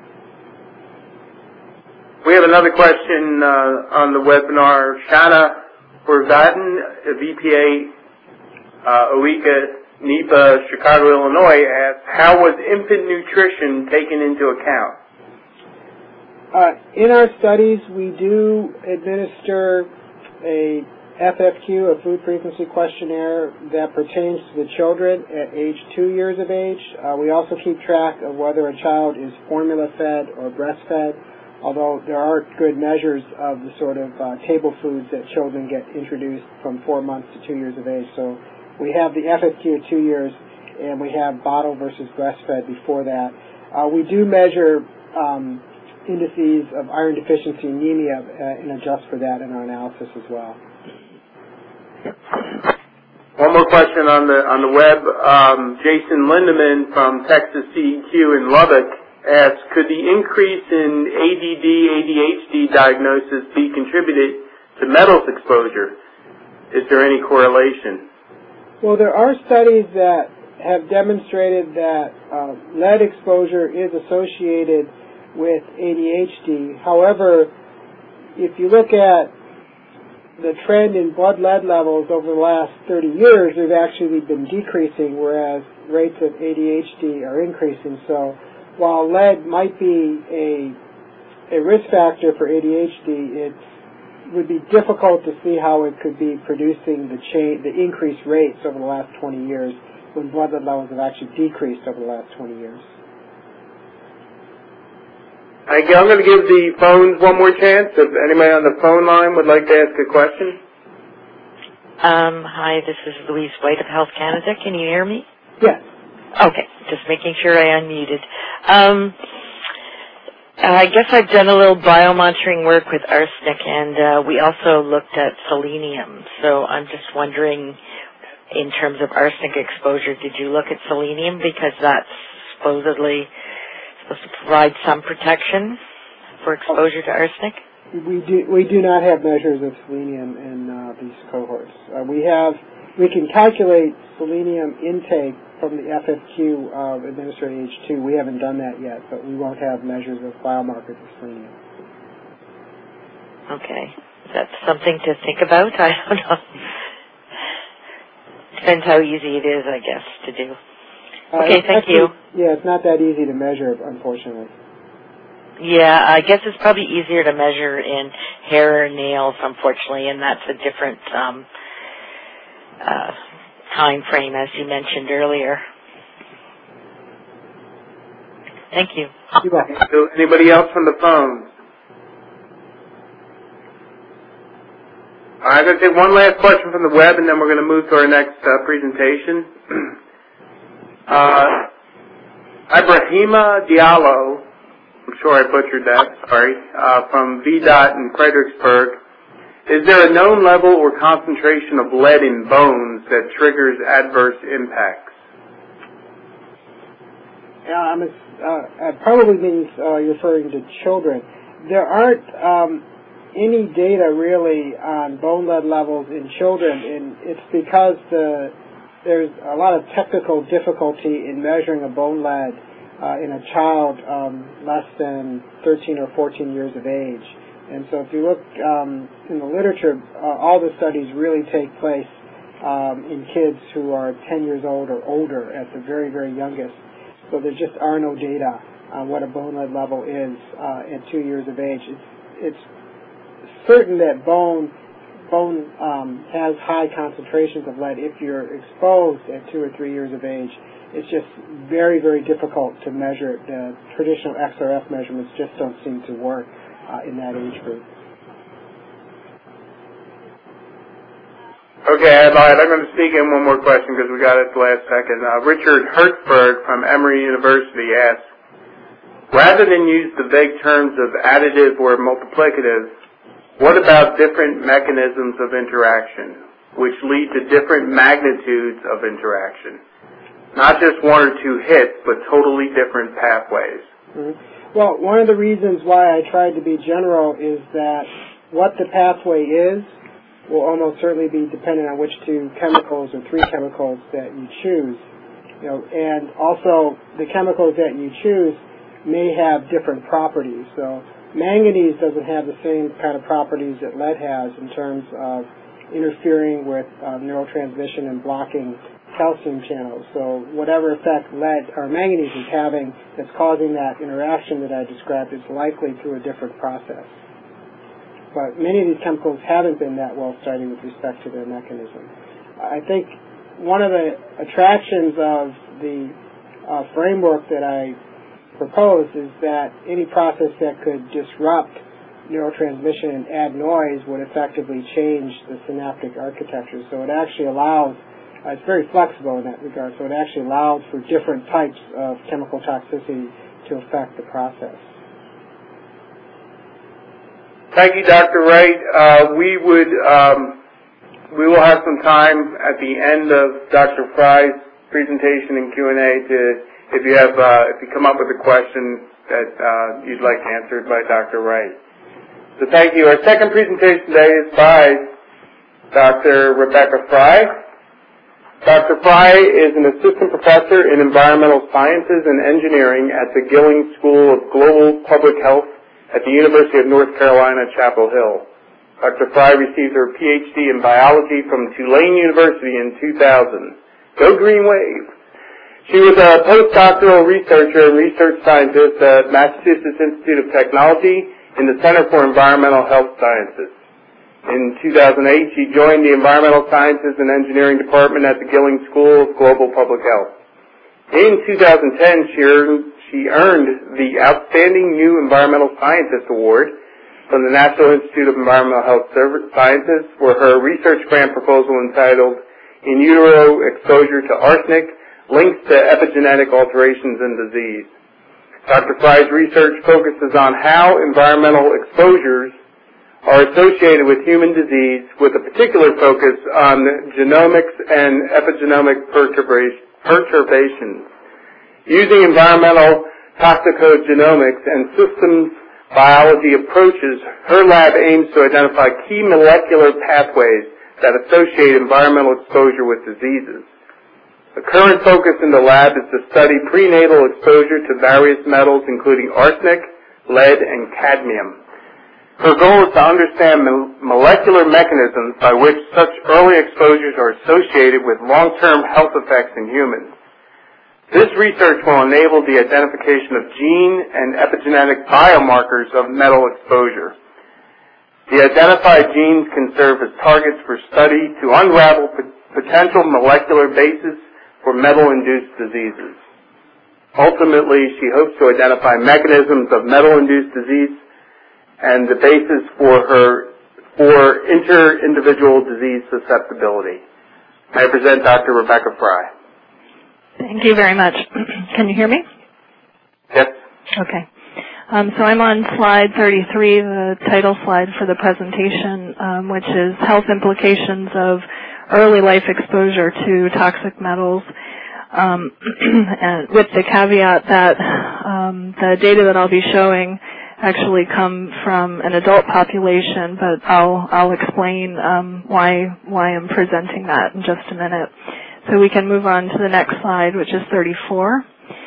We have another question on the webinar. Shana Borzatin of EPA OECA NEPA Chicago, Illinois asks, how was infant nutrition taken into account? In our studies, we do administer a FFQ, a food frequency questionnaire, that pertains to the children at age 2 years of age. We also keep track of whether a child is formula-fed or breastfed, although there are good measures of the sort of table foods that children get introduced from 4 months to 2 years of age. So we have the FFQ at 2 years, and we have bottle versus breastfed before that. We do measure indices of iron deficiency anemia and adjust for that in our analysis as well. One more question on the web. Jason Lindeman from Texas CEQ in Lubbock asks, could the increase in ADD, ADHD diagnosis be contributed to metals exposure? Is there any correlation? Well, there are studies that have demonstrated that lead exposure is associated with ADHD. However, if you look at the trend in blood lead levels over the last 30 years, they've actually been decreasing, whereas rates of ADHD are increasing. So while lead might be a risk factor for ADHD, it would be difficult to see how it could be producing the increased rates over the last 20 years when blood lead levels have actually decreased over the last 20 years. I'm going to give the phones one more chance. If anybody on the phone line would like to ask a question. Hi, this is Louise White of Health Canada. Can you hear me? Yes. Okay, just making sure I unmuted. I guess I've done a little biomonitoring work with arsenic, and we also looked at selenium. So I'm just wondering, in terms of arsenic exposure, did you look at selenium, because that's supposedly supposed to provide some protection for exposure to arsenic? We do not have measures of selenium in these cohorts. We can calculate selenium intake from the FFQ administered at age 2. We haven't done that yet, but we won't have measures of biomarkers of selenium. Okay. That's something to think about? I don't know. Depends how easy it is, I guess, to do. Okay, thank you. Yeah, it's not that easy to measure, unfortunately. Yeah, I guess it's probably easier to measure in hair or nails, unfortunately, and that's a different time frame, as you mentioned earlier. Thank you. You're welcome. So anybody else from the phone? I'm going to take one last question from the web, and then we're going to move to our next presentation. Ibrahima Diallo, I'm sure I butchered that, sorry, from VDOT in Fredericksburg. Is there a known level or concentration of lead in bones that triggers adverse impacts? It probably means you're referring to children. There aren't any data really on bone lead levels in children, and it's because there's a lot of technical difficulty in measuring a bone lead in a child less than 13 or 14 years of age. And so if you look in the literature, all the studies really take place in kids who are 10 years old or older at the very, very youngest. So there just are no data on what a bone lead level is at 2 years of age. It's certain that bone has high concentrations of lead if you're exposed at 2 or 3 years of age. It's just very, very difficult to measure. The traditional XRF measurements just don't seem to work in that age group. Okay, I lied. I'm going to sneak in one more question because we got it at the last second. Richard Hertzberg from Emory University asks, rather than use the vague terms of additive or multiplicative, what about different mechanisms of interaction, which lead to different magnitudes of interaction? Not just one or two hits, but totally different pathways. Mm-hmm. Well, one of the reasons why I tried to be general is that what the pathway is will almost certainly be dependent on which 2 chemicals or 3 chemicals that you choose. And also the chemicals that you choose may have different properties. So manganese doesn't have the same kind of properties that lead has in terms of interfering with neurotransmission and blocking calcium channels. So whatever effect lead or manganese is having that's causing that interaction that I described is likely through a different process. But many of these chemicals haven't been that well studied with respect to their mechanism. I think one of the attractions of the framework that I propose is that any process that could disrupt neurotransmission and add noise would effectively change the synaptic architecture. So it actually allows, it's very flexible in that regard, so it actually allows for different types of chemical toxicity to affect the process. Thank you, Dr. Wright. We will have some time at the end of Dr. Fry's presentation and Q&A if you come up with a question that you'd like answered by Dr. Wright. So thank you. Our second presentation today is by Dr. Rebecca Fry. Dr. Fry is an assistant professor in environmental sciences and engineering at the Gillings School of Global Public Health at the University of North Carolina, Chapel Hill. Dr. Fry received her PhD in biology from Tulane University in 2000. Go Green Wave! She was a postdoctoral researcher and research scientist at Massachusetts Institute of Technology in the Center for Environmental Health Sciences. In 2008, she joined the Environmental Sciences and Engineering Department at the Gillings School of Global Public Health. In 2010, she earned the Outstanding New Environmental Scientist Award from the National Institute of Environmental Health Sciences for her research grant proposal entitled In Utero Exposure to Arsenic, Links to Epigenetic Alterations in Disease. Dr. Fry's research focuses on how environmental exposures are associated with human disease, with a particular focus on genomics and epigenomic perturbations. Using environmental toxicogenomics and systems biology approaches, her lab aims to identify key molecular pathways that associate environmental exposure with diseases. The current focus in the lab is to study prenatal exposure to various metals, including arsenic, lead, and cadmium. Her goal is to understand molecular mechanisms by which such early exposures are associated with long-term health effects in humans. This research will enable the identification of gene and epigenetic biomarkers of metal exposure. The identified genes can serve as targets for study to unravel potential molecular bases for metal-induced diseases. Ultimately, she hopes to identify mechanisms of metal-induced disease and the basis for inter-individual disease susceptibility. May I present Dr. Rebecca Fry. Thank you very much. Can you hear me? Yes. Okay. So I'm on slide 33, the title slide for the presentation, which is Health Implications of Early Life Exposure to Toxic Metals, and with the caveat that the data that I'll be showing actually come from an adult population, but I'll explain why I'm presenting that in just a minute. So we can move on to the next slide, which is 34.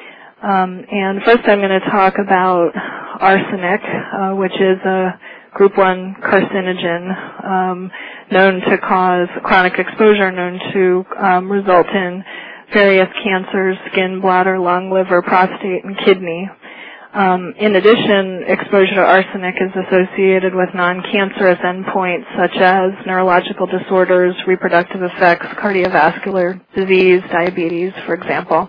And first I'm going to talk about arsenic, which is a group 1 carcinogen known to cause chronic exposure, known to result in various cancers, skin, bladder, lung, liver, prostate, and kidney. In addition, exposure to arsenic is associated with non-cancerous endpoints such as neurological disorders, reproductive effects, cardiovascular disease, diabetes, for example.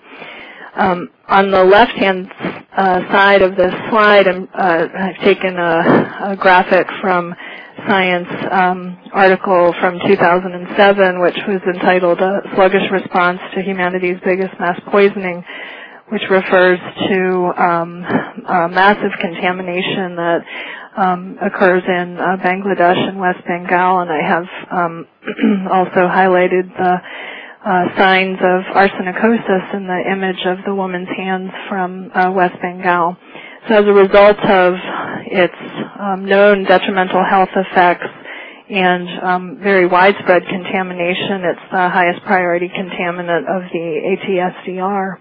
On the left-hand side of this slide, I've taken a graphic from Science article from 2007, which was entitled A Sluggish Response to Humanity's Biggest Mass Poisoning, which refers to massive contamination that occurs in Bangladesh and West Bengal, and I have also highlighted the signs of arsenicosis in the image of the woman's hands from West Bengal. So as a result of its known detrimental health effects and very widespread contamination, it's the highest priority contaminant of the ATSDR.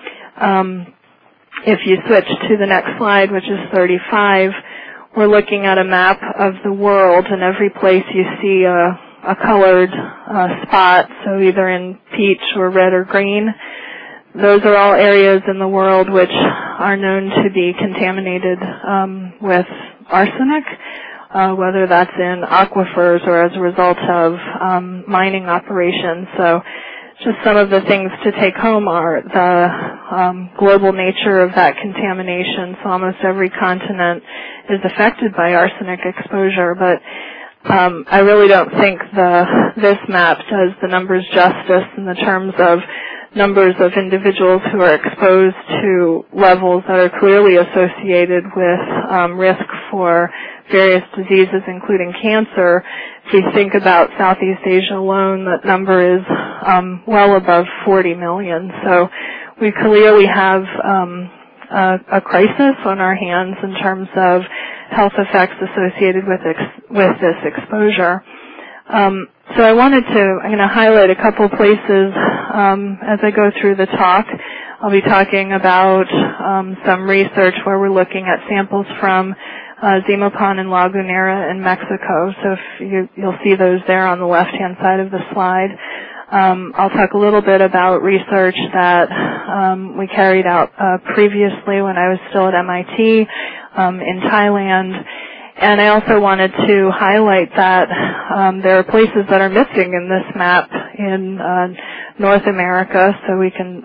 If you switch to the next slide, which is 35, we're looking at a map of the world, and every place you see a a colored spot, so either in peach or red or green. Those are all areas in the world which are known to be contaminated with arsenic, whether that's in aquifers or as a result of mining operations. So just some of the things to take home are the global nature of that contamination. So almost every continent is affected by arsenic exposure, but I really don't think this map does the numbers justice in the terms of numbers of individuals who are exposed to levels that are clearly associated with risk for various diseases, including cancer. If we think about Southeast Asia alone, that number is well above 40 million. So we clearly have a crisis on our hands in terms of health effects associated with this exposure. So I'm going to highlight a couple places as I go through the talk. I'll be talking about some research where we're looking at samples from Zimapan and Lagunera in Mexico. So if you'll see those there on the left-hand side of the slide. I'll talk a little bit about research that we carried out previously when I was still at MIT in Thailand. And I also wanted to highlight that there are places that are missing in this map in North America, so we can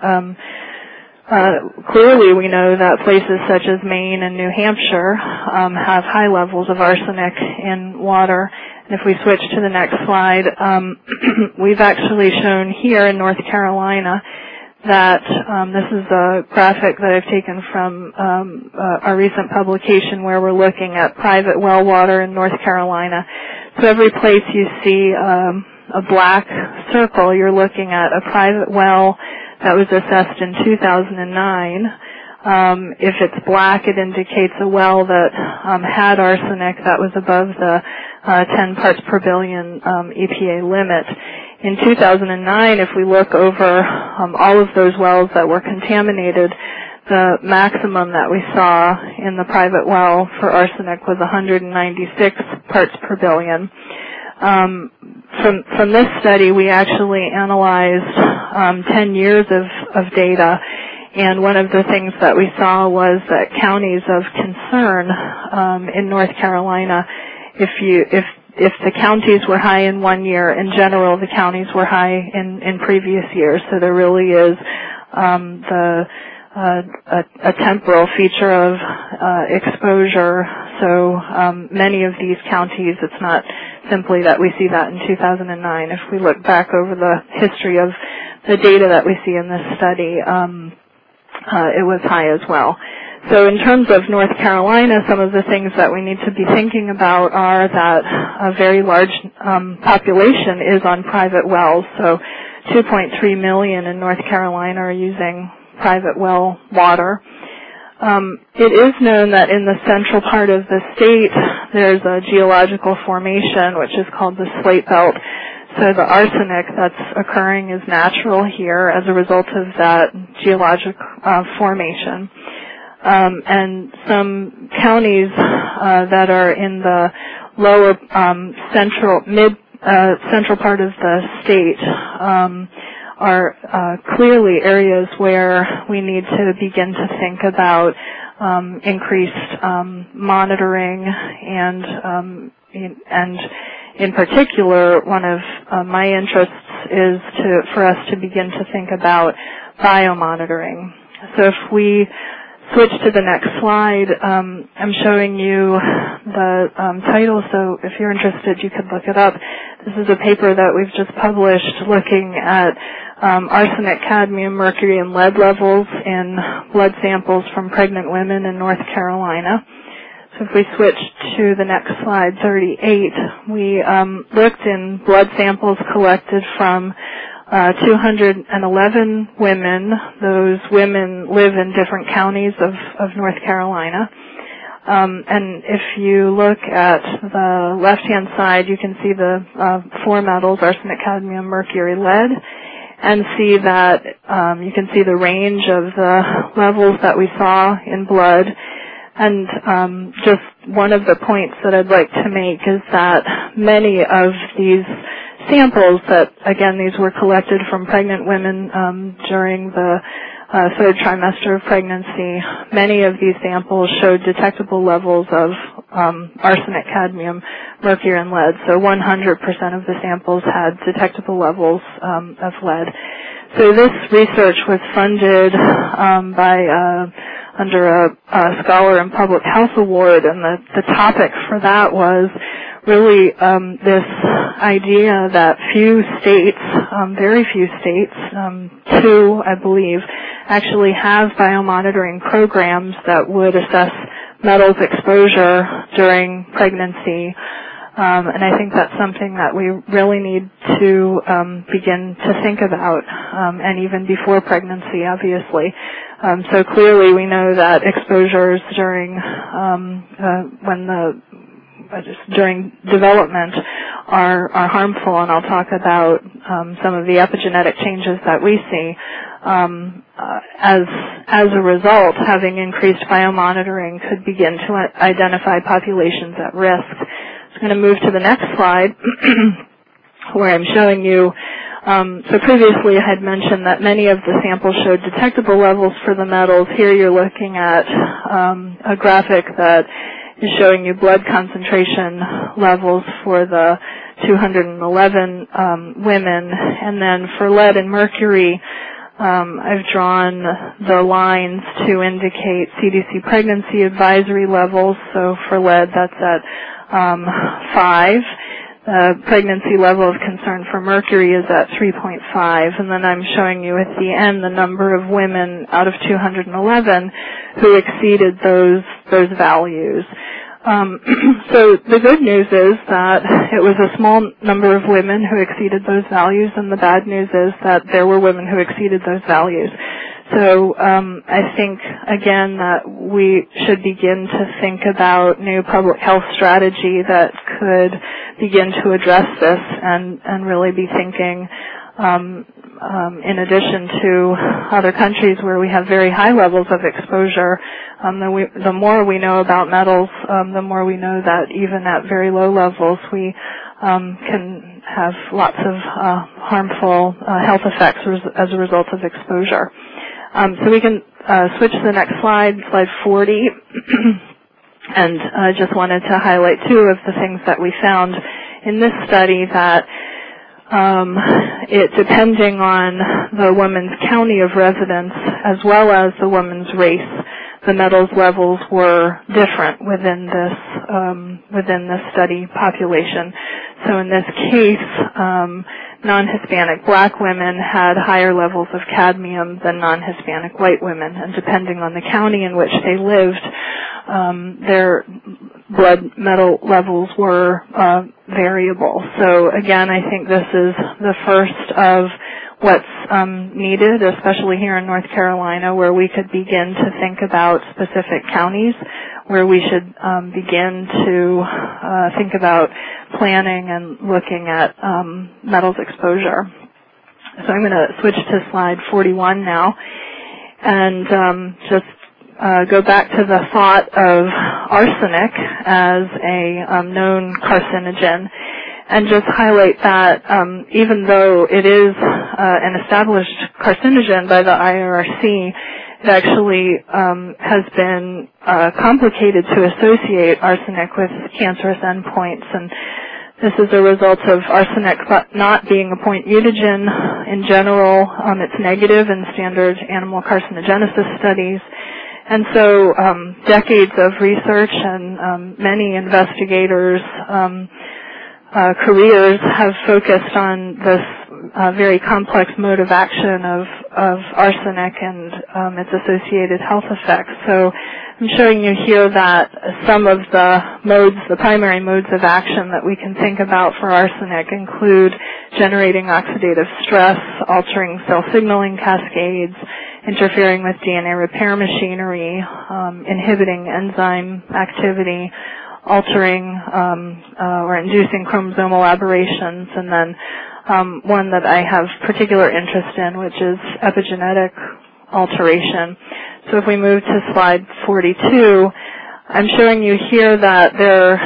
clearly we know that places such as Maine and New Hampshire have high levels of arsenic in water. And if we switch to the next slide, we've actually shown here in North Carolina that this is a graphic that I've taken from a recent publication where we're looking at private well water in North Carolina. So every place you see a black circle, you're looking at a private well that was assessed in 2009. If it's black, it indicates a well that had arsenic that was above the 10 parts per billion EPA limit. In 2009, if we look over all of those wells that were contaminated, the maximum that we saw in the private well for arsenic was 196 parts per billion. From this study, we actually analyzed 10 years of data, and one of the things that we saw was that counties of concern in North Carolina, if the counties were high in one year, in general, the counties were high in previous years. So there really is a temporal feature of exposure. So many of these counties, it's not simply that we see that in 2009. If we look back over the history of the data that we see in this study, it was high as well. So in terms of North Carolina, some of the things that we need to be thinking about are that a very large population is on private wells. So 2.3 million in North Carolina are using private well water. It is known that in the central part of the state, there's a geological formation which is called the Slate Belt. So the arsenic that's occurring is natural here as a result of that geologic formation. And some counties that are in the lower central part of the state are clearly areas where we need to begin to think about increased monitoring and in particular, one of my interests is for us to begin to think about biomonitoring. So if we switch to the next slide, I'm showing you the title, so if you're interested, you could look it up. This is a paper that we've just published looking at arsenic, cadmium, mercury, and lead levels in blood samples from pregnant women in North Carolina. So if we switch to the next slide, 38, we looked in blood samples collected from 211 women. Those women live in different counties of North Carolina. And if you look at the left-hand side, you can see the four metals, arsenic, cadmium, mercury, lead, and see that you can see the range of the levels that we saw in blood. And just one of the points that I'd like to make is that many of these samples that, again, these were collected from pregnant women during the third trimester of pregnancy. Many of these samples showed detectable levels of arsenic, cadmium, mercury, and lead. So 100% of the samples had detectable levels of lead. So this research was funded under a Scholar in Public Health Award, and the topic for that was really this idea that few states, very few states, 2, I believe, actually have biomonitoring programs that would assess metals exposure during pregnancy. And I think that's something that we really need to begin to think about, and even before pregnancy, obviously. So clearly we know that exposures during during development are harmful, and I'll talk about some of the epigenetic changes that we see. As a result, having increased biomonitoring could begin to identify populations at risk. I'm going to move to the next slide where I'm showing you, so previously I had mentioned that many of the samples showed detectable levels for the metals. Here you're looking at a graphic that is showing you blood concentration levels for the 211 women, and then for lead and mercury, I've drawn the lines to indicate CDC pregnancy advisory levels. So for lead, that's at 5. The pregnancy level of concern for mercury is at 3.5, and then I'm showing you at the end the number of women out of 211 who exceeded those values. So the good news is that it was a small number of women who exceeded those values, and the bad news is that there were women who exceeded those values. So I think, again, that we should begin to think about new public health strategy that could begin to address this and really be thinking, in addition to other countries where we have very high levels of exposure, the more we know about metals, the more we know that even at very low levels we can have lots of harmful health effects as a result of exposure. So we can switch to the next slide, slide 40. And I just wanted to highlight 2 of the things that we found in this study, that depending on the woman's county of residence as well as the woman's race, the metals levels were different within this study population. So in this case, non-Hispanic black women had higher levels of cadmium than non-Hispanic white women, and depending on the county in which they lived, their blood metal levels were variable. So again, I think this is the first of what's needed, especially here in North Carolina, where we could begin to think about specific counties where we should begin to think about planning and looking at metals exposure. So I'm going to switch to slide 41 now, and just go back to the thought of arsenic as a known carcinogen, and just highlight that even though it is an established carcinogen by the IARC, it actually has been complicated to associate arsenic with cancerous endpoints, and this is a result of arsenic not being a point mutagen in general. It's negative in standard animal carcinogenesis studies. And so decades of research and many investigators' careers have focused on this very complex mode of action of arsenic and its associated health effects. So I'm showing you here that some of the primary modes of action that we can think about for arsenic include generating oxidative stress, altering cell signaling cascades, interfering with DNA repair machinery, inhibiting enzyme activity, altering or inducing chromosomal aberrations, and then one that I have particular interest in, which is epigenetic alteration. So if we move to slide 42, I'm showing you here that there are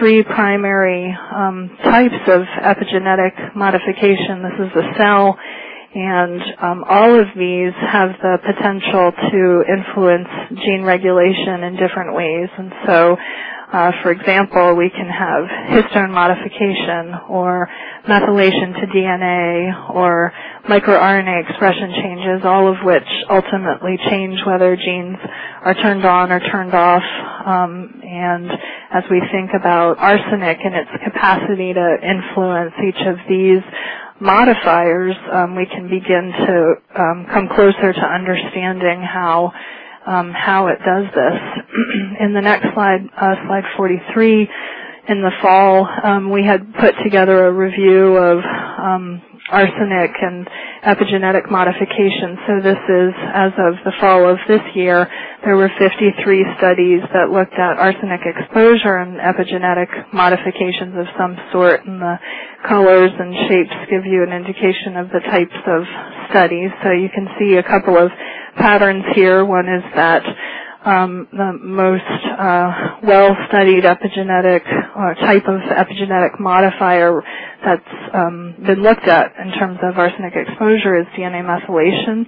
three primary types of epigenetic modification. This is the cell, and all of these have the potential to influence gene regulation in different ways. And so, for example, we can have histone modification or methylation to DNA or microRNA expression changes, all of which ultimately change whether genes are turned on or turned off. And as we think about arsenic and its capacity to influence each of these modifiers, we can begin to come closer to understanding how it does this. In the next slide, slide 43, in the fall, we had put together a review of arsenic and epigenetic modification. So this is, as of the fall of this year, there were 53 studies that looked at arsenic exposure and epigenetic modifications of some sort, and the colors and shapes give you an indication of the types of studies. So you can see a couple of patterns here. One is that the most well-studied epigenetic type of epigenetic modifier that's been looked at in terms of arsenic exposure is DNA methylation,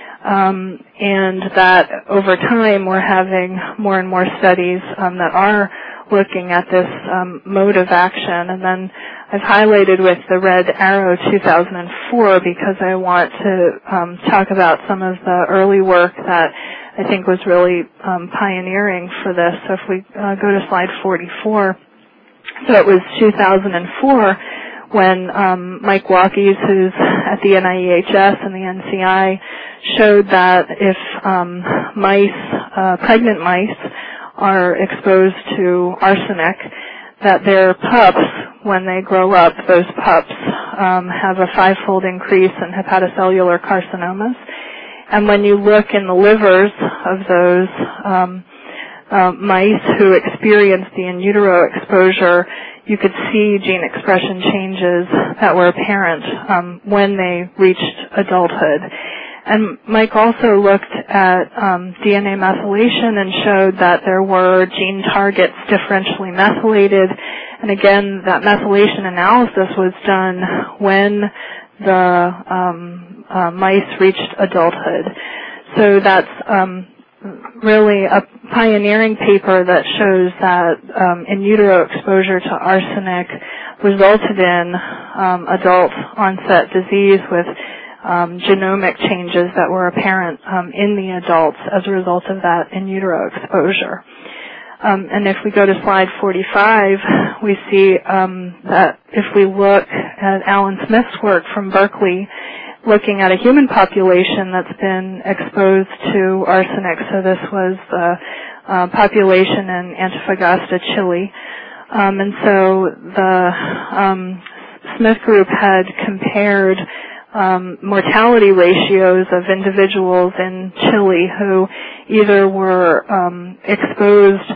and that over time we're having more and more studies that are looking at this mode of action. And then I've highlighted with the red arrow 2004 because I want to talk about some of the early work that I think was really pioneering for this. So if we go to slide 44, so it was 2004 when Mike Walkies, who's at the NIEHS and the NCI, showed that if pregnant mice are exposed to arsenic, that their pups, when they grow up, those pups have a 5-fold increase in hepatocellular carcinomas. And when you look in the livers of those mice who experienced the in utero exposure, you could see gene expression changes that were apparent when they reached adulthood. And Mike also looked at DNA methylation and showed that there were gene targets differentially methylated. And again, that methylation analysis was done when the mice reached adulthood. So that's really a pioneering paper that shows that in utero exposure to arsenic resulted in adult onset disease with genomic changes that were apparent in the adults as a result of that in utero exposure. And if we go to slide 45, we see that if we look at Alan Smith's work from Berkeley, looking at a human population that's been exposed to arsenic, so this was the population in Antofagasta, Chile. And so the Smith group had compared mortality ratios of individuals in Chile who either were exposed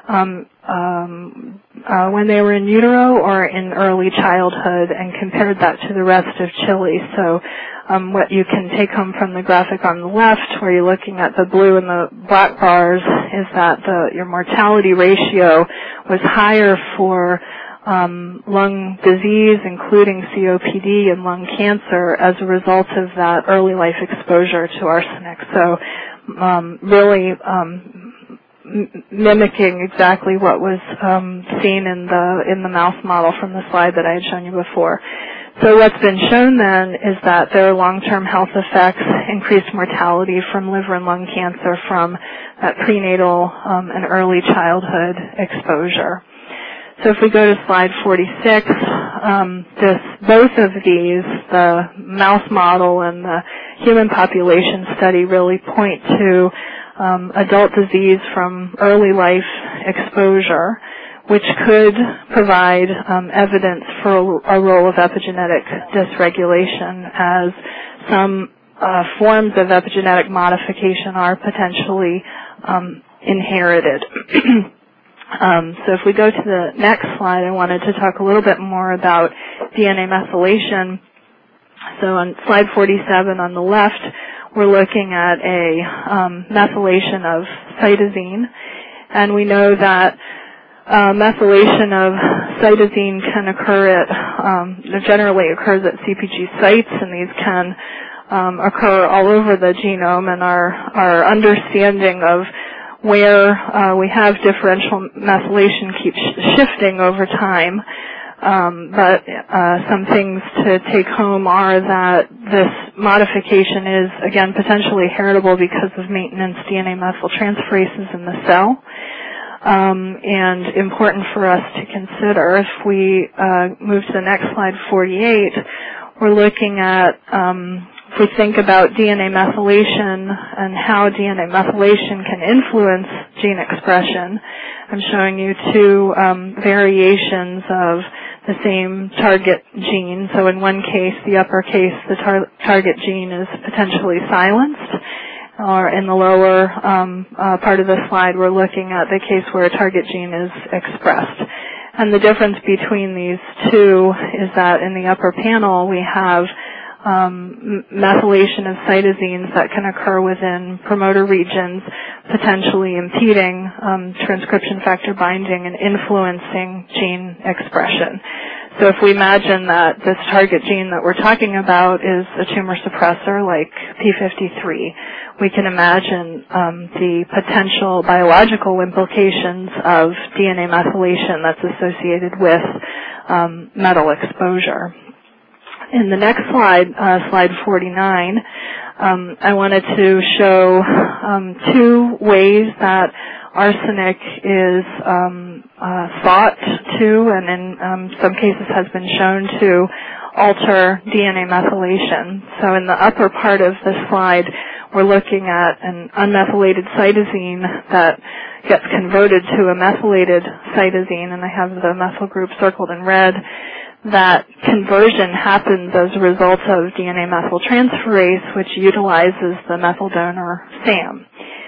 when they were in utero or in early childhood, and compared that to the rest of Chile. So what you can take home from the graphic on the left, where you're looking at the blue and the black bars, is that your mortality ratio was higher for lung disease, including COPD and lung cancer, as a result of that early life exposure to arsenic. So really mimicking exactly what was seen in the mouse model from the slide that I had shown you before. So what's been shown then is that there are long-term health effects, increased mortality from liver and lung cancer from that prenatal and early childhood exposure. So if we go to slide 46, both of these, the mouse model and the human population study, really point to adult disease from early life exposure, which could provide evidence for a role of epigenetic dysregulation, as some forms of epigenetic modification are potentially inherited. So if we go to the next slide, I wanted to talk a little bit more about DNA methylation. So on slide 47 on the left, we're looking at a methylation of cytosine, and we know that methylation of cytosine can occur generally occurs at CpG sites, and these can occur all over the genome, and our understanding of where we have differential methylation keeps shifting over time. But some things to take home are that this modification is, again, potentially heritable because of maintenance DNA methyltransferases in the cell. And important for us to consider. If we move to the next slide, 48, we're looking at, if we think about DNA methylation and how DNA methylation can influence gene expression, I'm showing you two variations of the same target gene. So in one case, the uppercase, the target gene is potentially silenced. Or in the lower part of the slide, we're looking at the case where a target gene is expressed. And the difference between these two is that in the upper panel, we have methylation of cytosines that can occur within promoter regions, potentially impeding transcription factor binding and influencing gene expression. So if we imagine that this target gene that we're talking about is a tumor suppressor like P53, we can imagine the potential biological implications of DNA methylation that's associated with metal exposure. In the next slide, slide 49, I wanted to show two ways that arsenic is thought to, and in some cases has been shown to, alter DNA methylation. So in the upper part of the slide, we're looking at an unmethylated cytosine that gets converted to a methylated cytosine, and I have the methyl group circled in red. That conversion happens as a result of DNA methyltransferase, which utilizes the methyl donor SAM.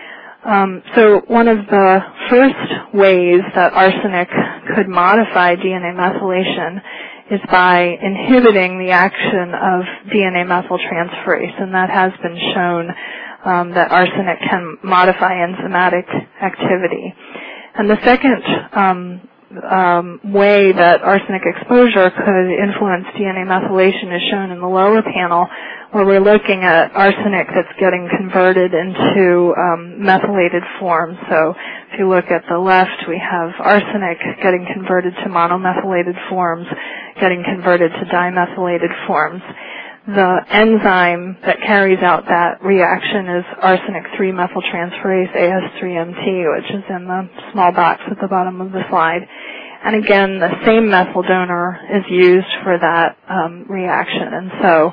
So one of the first ways that arsenic could modify DNA methylation is by inhibiting the action of DNA methyltransferase, and that has been shown that arsenic can modify enzymatic activity. And the second way that arsenic exposure could influence DNA methylation is shown in the lower panel, where we're looking at arsenic that's getting converted into methylated forms. So if you look at the left, we have arsenic getting converted to monomethylated forms, getting converted to dimethylated forms. The enzyme that carries out that reaction is arsenic 3-methyltransferase, AS3MT, which is in the small box at the bottom of the slide. And again, the same methyl donor is used for that reaction. And so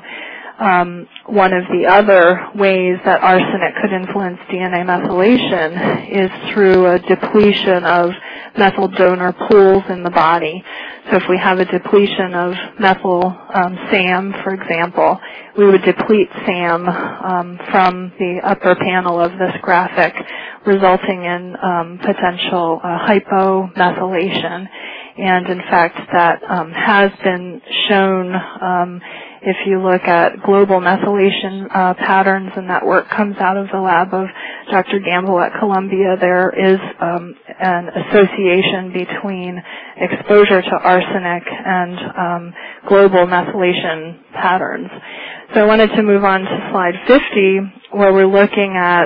one of the other ways that arsenic could influence DNA methylation is through a depletion of methyl donor pools in the body. So if we have a depletion of methyl SAM, for example, we would deplete SAM from the upper panel of this graphic, resulting in potential hypomethylation. And in fact, that has been shown. If you look at global methylation patterns, and that work comes out of the lab of Dr. Gamble at Columbia, there is an association between exposure to arsenic and global methylation patterns. So I wanted to move on to slide 50, where we're looking at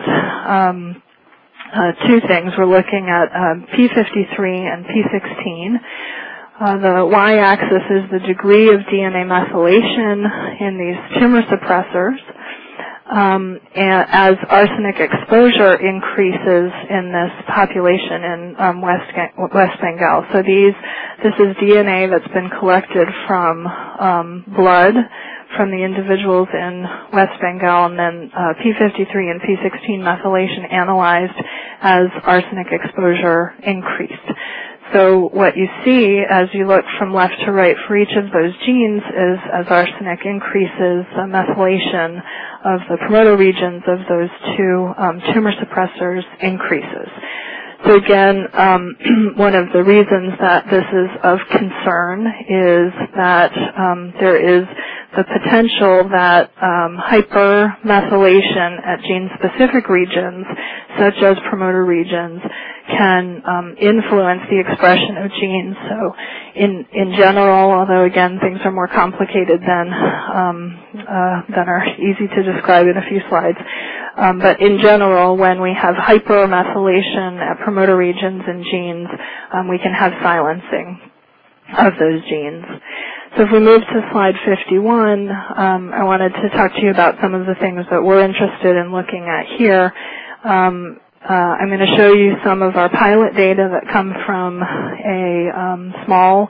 two things. We're looking at P53 and P16. The y-axis is the degree of DNA methylation in these tumor suppressors. And as arsenic exposure increases in this population in West Bengal. So this is DNA that's been collected from blood from the individuals in West Bengal, and then P53 and P16 methylation analyzed as arsenic exposure increased. So what you see as you look from left to right for each of those genes is as arsenic increases, the methylation of the promoter regions of those two tumor suppressors increases. So again, one of the reasons that this is of concern is that there is the potential that hypermethylation at gene-specific regions, such as promoter regions, can influence the expression of genes. So in general, although again things are more complicated than are easy to describe in a few slides, but in general, when we have hypermethylation at promoter regions in genes, we can have silencing of those genes. So if we move to slide 51, I wanted to talk to you about some of the things that we're interested in looking at here. I'm going to show you some of our pilot data that come from a small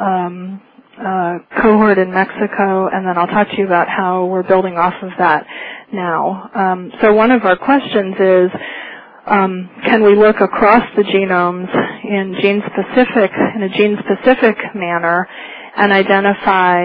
cohort in Mexico, and then I'll talk to you about how we're building off of that now. So one of our questions is, can we look across the genomes in a gene-specific manner and identify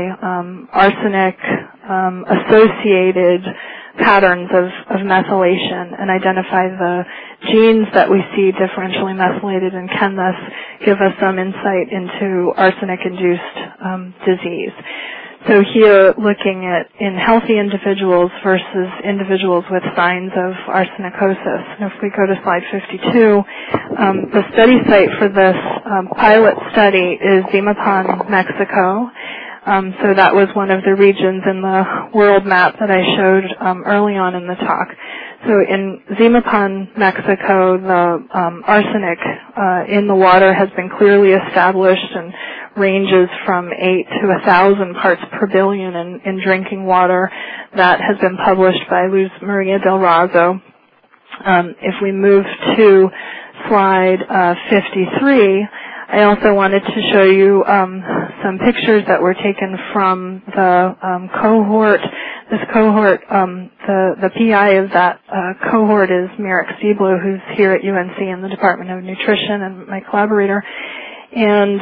arsenic-associated patterns of methylation and identify the genes that we see differentially methylated, and can thus give us some insight into arsenic-induced disease. So here, looking at in healthy individuals versus individuals with signs of arsenicosis. And if we go to slide 52, the study site for this pilot study is Zimapan, Mexico. So that was one of the regions in the world map that I showed early on in the talk. So in Zimapan, Mexico, the arsenic in the water has been clearly established and ranges from 8 to 1,000 parts per billion in drinking water. That has been published by Luz Maria del Razo. If we move to slide 53, I also wanted to show you some pictures that were taken from the cohort. This cohort, the PI of that cohort is Mirek Stieblo, who's here at UNC in the Department of Nutrition and my collaborator. And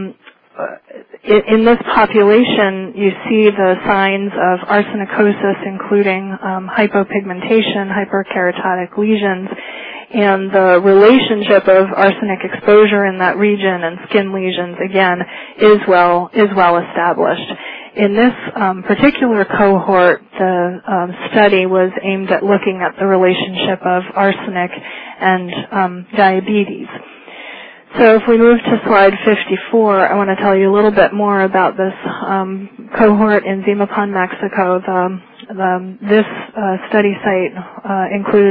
in this population, you see the signs of arsenicosis, including hypopigmentation, hyperkeratotic lesions, and the relationship of arsenic exposure in that region and skin lesions, again, is well established. In this particular cohort, the study was aimed at looking at the relationship of arsenic and diabetes. So if we move to slide 54, I want to tell you a little bit more about this cohort in Zimapan, Mexico. This study site included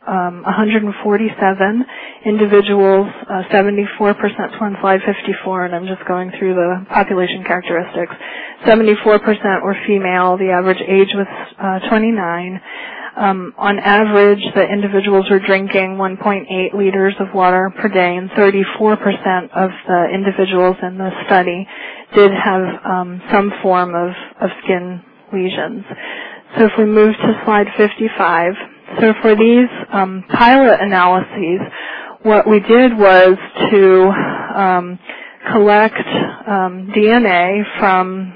147 individuals, 74% on slide 54, and I'm just going through the population characteristics. 74% were female. The average age was 29. On average, the individuals were drinking 1.8 liters of water per day, and 34% of the individuals in the study did have some form of skin lesions. So if we move to slide 55, so for these pilot analyses, what we did was to collect DNA from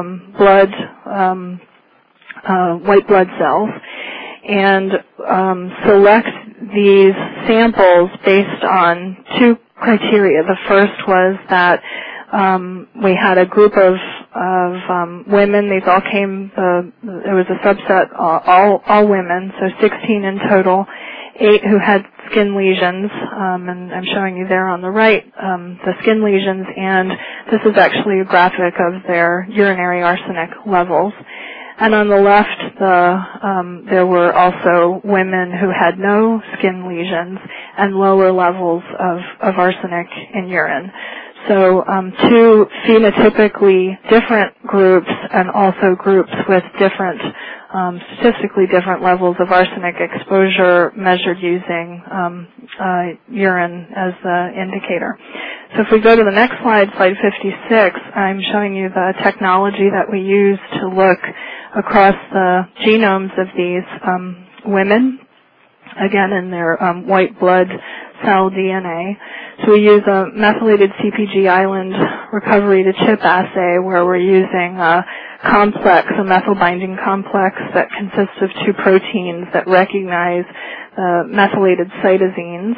white blood cells and select these samples based on two criteria. The first was that we had a group of women. These all came. There was a subset, all women, so 16 in total. 8 who had skin lesions, and I'm showing you there on the right the skin lesions, and this is actually a graphic of their urinary arsenic levels. And on the left, there were also women who had no skin lesions and lower levels of arsenic in urine. So two phenotypically different groups, and also groups with different, statistically different levels of arsenic exposure measured using urine as the indicator. So if we go to the next slide, slide 56, I'm showing you the technology that we use to look across the genomes of these women, again in their white blood cell DNA. So we use a methylated CpG island recovery to chip assay where we're using a complex, a methyl binding complex that consists of two proteins that recognize methylated cytosines.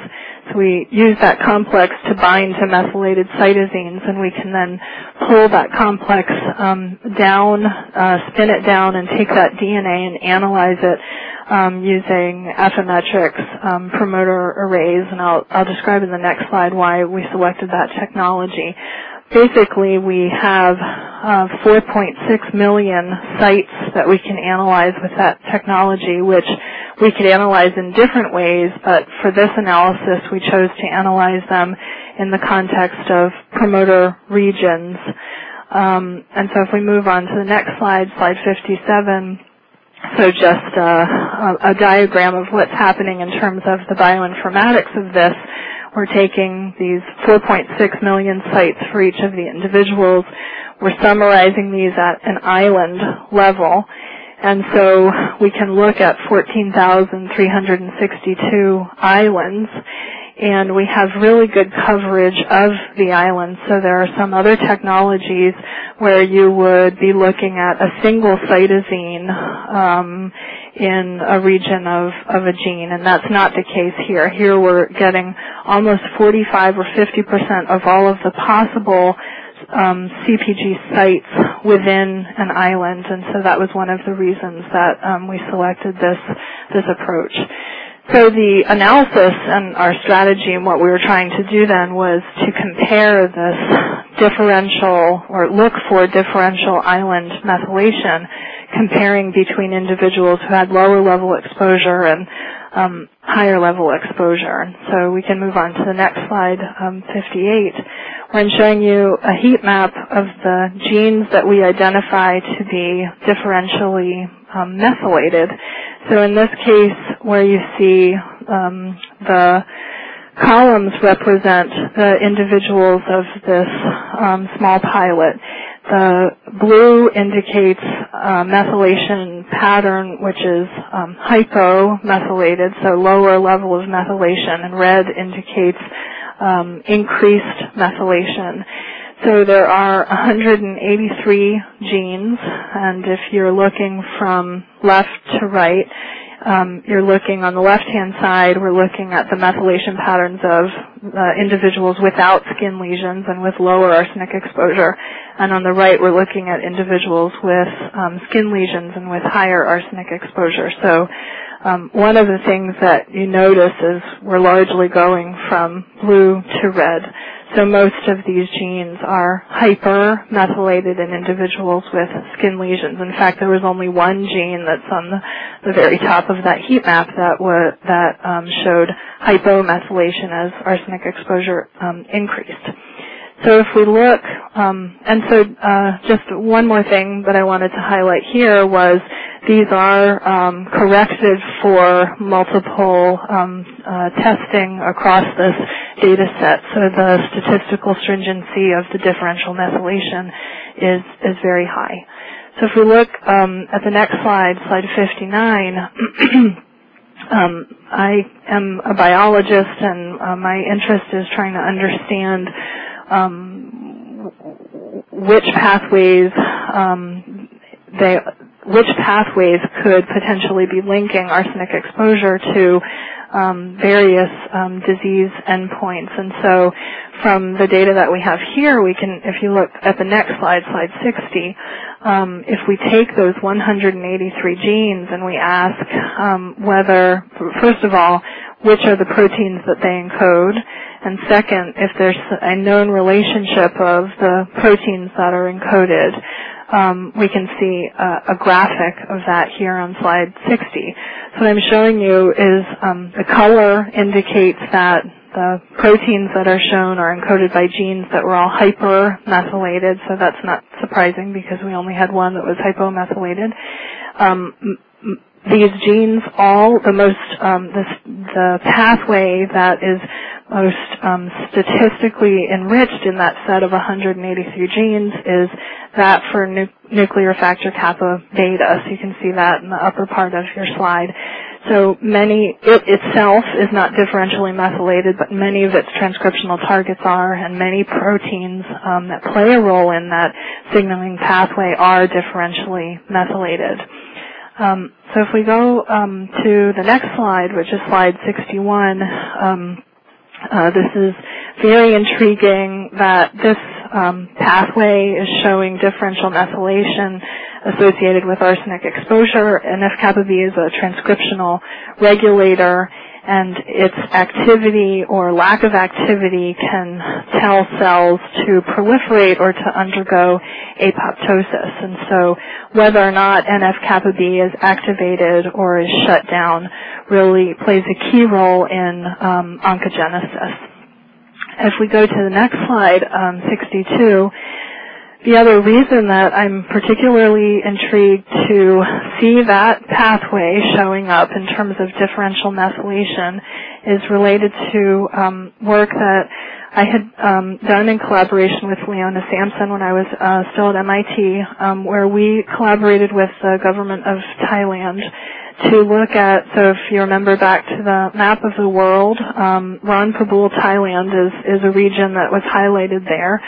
So we use that complex to bind to methylated cytosines, and we can then pull that complex down, spin it down, and take that DNA and analyze it using Affymetrix promoter arrays. And I'll describe in the next slide why we selected that technology. Basically, we have 4.6 million sites that we can analyze with that technology, which we could analyze in different ways, but for this analysis, we chose to analyze them in the context of promoter regions. And so if we move on to the next slide, slide 57, so just a diagram of what's happening in terms of the bioinformatics of this. We're taking these 4.6 million sites for each of the individuals. We're summarizing these at an island level. And so we can look at 14,362 islands, and we have really good coverage of the islands. So there are some other technologies where you would be looking at a single cytosine in a region of a gene, and that's not the case here. Here we're getting almost 45 or 50% of all of the possible CPG sites within an island, and so that was one of the reasons that we selected this approach. So the analysis and our strategy and what we were trying to do then was to compare this differential, or look for differential island methylation, comparing between individuals who had lower level exposure and higher level exposure. So we can move on to the next slide, 58, where I'm showing you a heat map of the genes that we identify to be differentially methylated. So in this case, where you see the columns represent the individuals of this small pilot. The blue indicates methylation pattern, which is hypomethylated, so lower level of methylation, and red indicates increased methylation. So there are 183 genes, and if you're looking from left to right, you're looking on the left-hand side, we're looking at the methylation patterns of individuals without skin lesions and with lower arsenic exposure. And on the right, we're looking at individuals with skin lesions and with higher arsenic exposure. So one of the things that you notice is we're largely going from blue to red. So most of these genes are hypermethylated in individuals with skin lesions. In fact, there was only one gene that's on the very top of that heat map that showed hypomethylation as arsenic exposure increased. So if we look, and so just one more thing that I wanted to highlight here was these are corrected for multiple testing across this data set. So the statistical stringency of the differential methylation is very high. So if we look at the next slide, slide 59, I am a biologist, and my interest is trying to understand which pathways could potentially be linking arsenic exposure to various disease endpoints. And so from the data that we have here, we can, if you look at the next slide, slide 60, if we take those 183 genes and we ask whether, first of all, which are the proteins that they encode, and second, if there's a known relationship of the proteins that are encoded, we can see a graphic of that here on slide 60. So what I'm showing you is the color indicates that the proteins that are shown are encoded by genes that were all hypermethylated, so that's not surprising because we only had one that was hypomethylated. These genes, all the pathway that is most statistically enriched in that set of 183 genes is that for nuclear factor kappa beta. So you can see that in the upper part of your slide. So it itself is not differentially methylated, but many of its transcriptional targets are, and many proteins that play a role in that signaling pathway are differentially methylated. So if we go to the next slide, which is slide 61, This is very intriguing that this pathway is showing differential methylation associated with arsenic exposure. NF-kappa B is a transcriptional regulator, and its activity or lack of activity can tell cells to proliferate or to undergo apoptosis. And so whether or not NF-kappa B is activated or is shut down really plays a key role in oncogenesis. If we go to the next slide, 62, the other reason that I'm particularly intrigued to see that pathway showing up in terms of differential methylation is related to work that I had done in collaboration with Leona Sampson when I was still at MIT, where we collaborated with the government of Thailand to look at, so if you remember back to the map of the world, Ron Prabul, Thailand is a region that was highlighted there.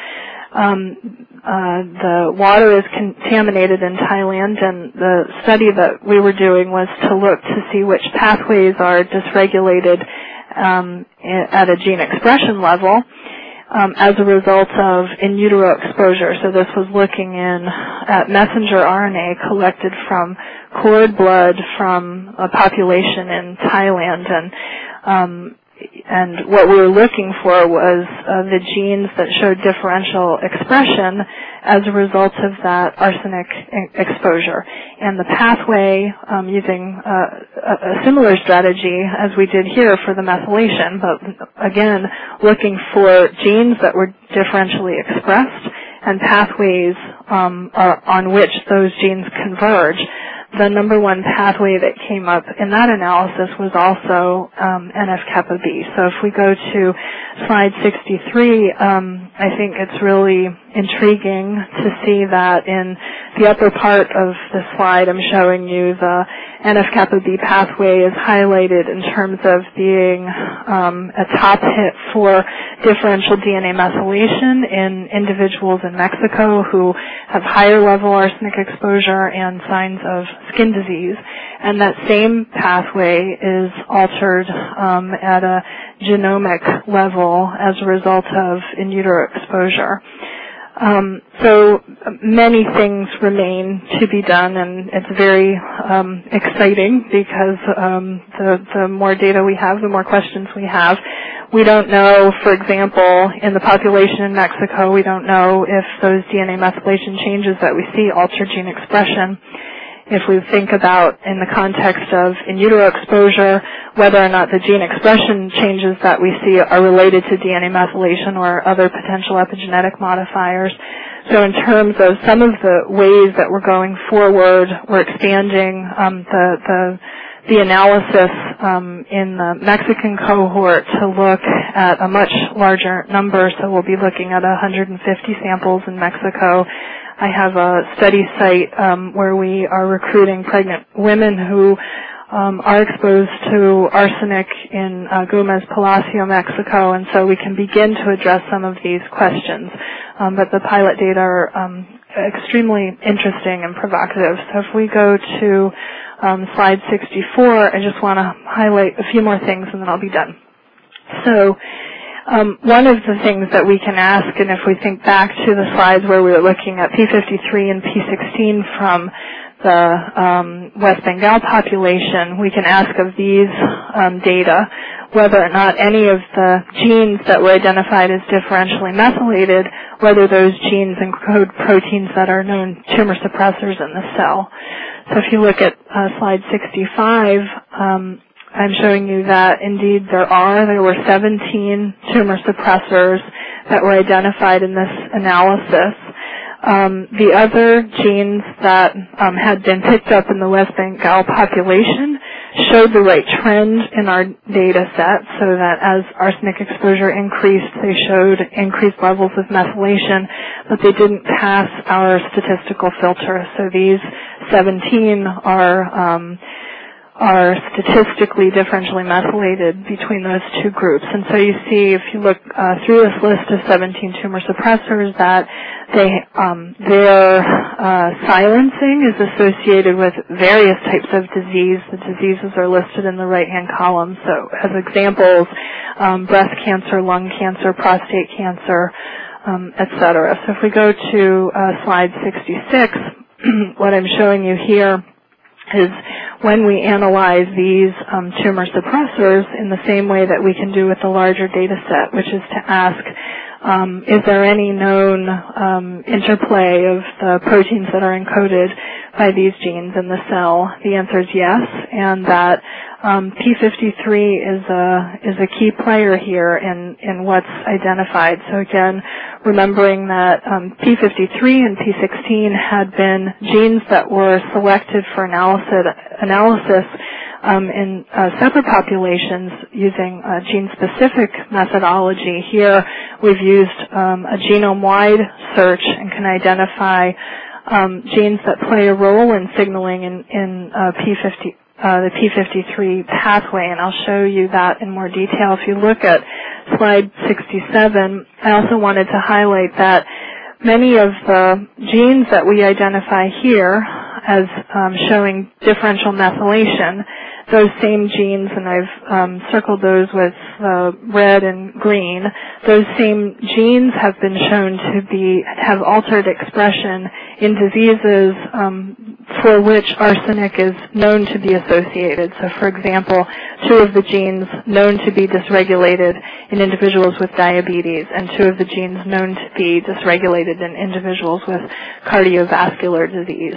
The water is contaminated in Thailand, and the study that we were doing was to look to see which pathways are dysregulated at a gene expression level as a result of in utero exposure. So this was looking at messenger RNA collected from cord blood from a population in Thailand, and what we were looking for was the genes that showed differential expression as a result of that arsenic exposure. And the pathway, using a similar strategy as we did here for the methylation, but again, looking for genes that were differentially expressed and pathways on which those genes converge. The number one pathway that came up in that analysis was also NF-kappa B. So if we go to slide 63, I think it's really intriguing to see that in the upper part of the slide I'm showing you the NF-kappa B pathway is highlighted in terms of being a top hit for differential DNA methylation in individuals in Mexico who have higher level arsenic exposure and signs of skin disease. And that same pathway is altered at a genomic level as a result of in utero exposure. So many things remain to be done, and it's very exciting because the more data we have, the more questions we have. We don't know, for example, in the population in Mexico, we don't know if those DNA methylation changes that we see alter gene expression. If we think about in the context of in utero exposure, whether or not the gene expression changes that we see are related to DNA methylation or other potential epigenetic modifiers. So in terms of some of the ways that we're going forward, we're expanding the analysis in the Mexican cohort to look at a much larger number. So we'll be looking at 150 samples in Mexico. I have a study site where we are recruiting pregnant women who are exposed to arsenic in Gomez Palacio, Mexico, and so we can begin to address some of these questions. But the pilot data are extremely interesting and provocative. So if we go to slide 64, I just want to highlight a few more things and then I'll be done. So one of the things that we can ask, and if we think back to the slides where we were looking at P53 and P16 from the West Bengal population, we can ask of these data whether or not any of the genes that were identified as differentially methylated, whether those genes encode proteins that are known tumor suppressors in the cell. So if you look at slide 65, I'm showing you that indeed there were 17 tumor suppressors that were identified in this analysis. The other genes that had been picked up in the West Bengal population showed the right trend in our data set, so that as arsenic exposure increased, they showed increased levels of methylation, but they didn't pass our statistical filter. So these 17 are are statistically differentially methylated between those two groups. And so you see, if you look through this list of 17 tumor suppressors, that their silencing is associated with various types of disease. The diseases are listed in the right-hand column. So as examples, breast cancer, lung cancer, prostate cancer, etc. So if we go to slide 66, what I'm showing you here is when we analyze these tumor suppressors in the same way that we can do with the larger data set, which is to ask, is there any known interplay of the proteins that are encoded by these genes in the cell? The answer is yes, and that P53 is a key player here in what's identified. So again, remembering that P53 and P16 had been genes that were selected for analysis in separate populations using a gene-specific methodology. Here we've used a genome-wide search and can identify genes that play a role in signaling in the P53 pathway, and I'll show you that in more detail. If you look at slide 67, I also wanted to highlight that many of the genes that we identify here as showing differential methylation, those same genes, and I've circled those with red and green, those same genes have been shown to have altered expression in diseases for which arsenic is known to be associated. So for example, 2 of the genes known to be dysregulated in individuals with diabetes, and 2 of the genes known to be dysregulated in individuals with cardiovascular disease.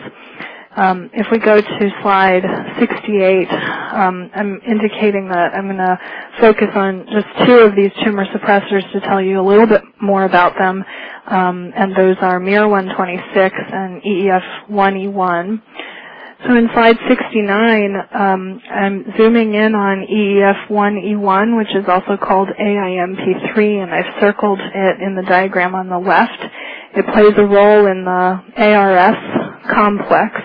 If we go to slide 68, I'm indicating that I'm going to focus on just 2 of these tumor suppressors to tell you a little bit more about them, and those are miR-126 and EEF1E1. So in slide 69, I'm zooming in on EEF1E1, which is also called AIMP3, and I've circled it in the diagram on the left. It plays a role in the ARS complex,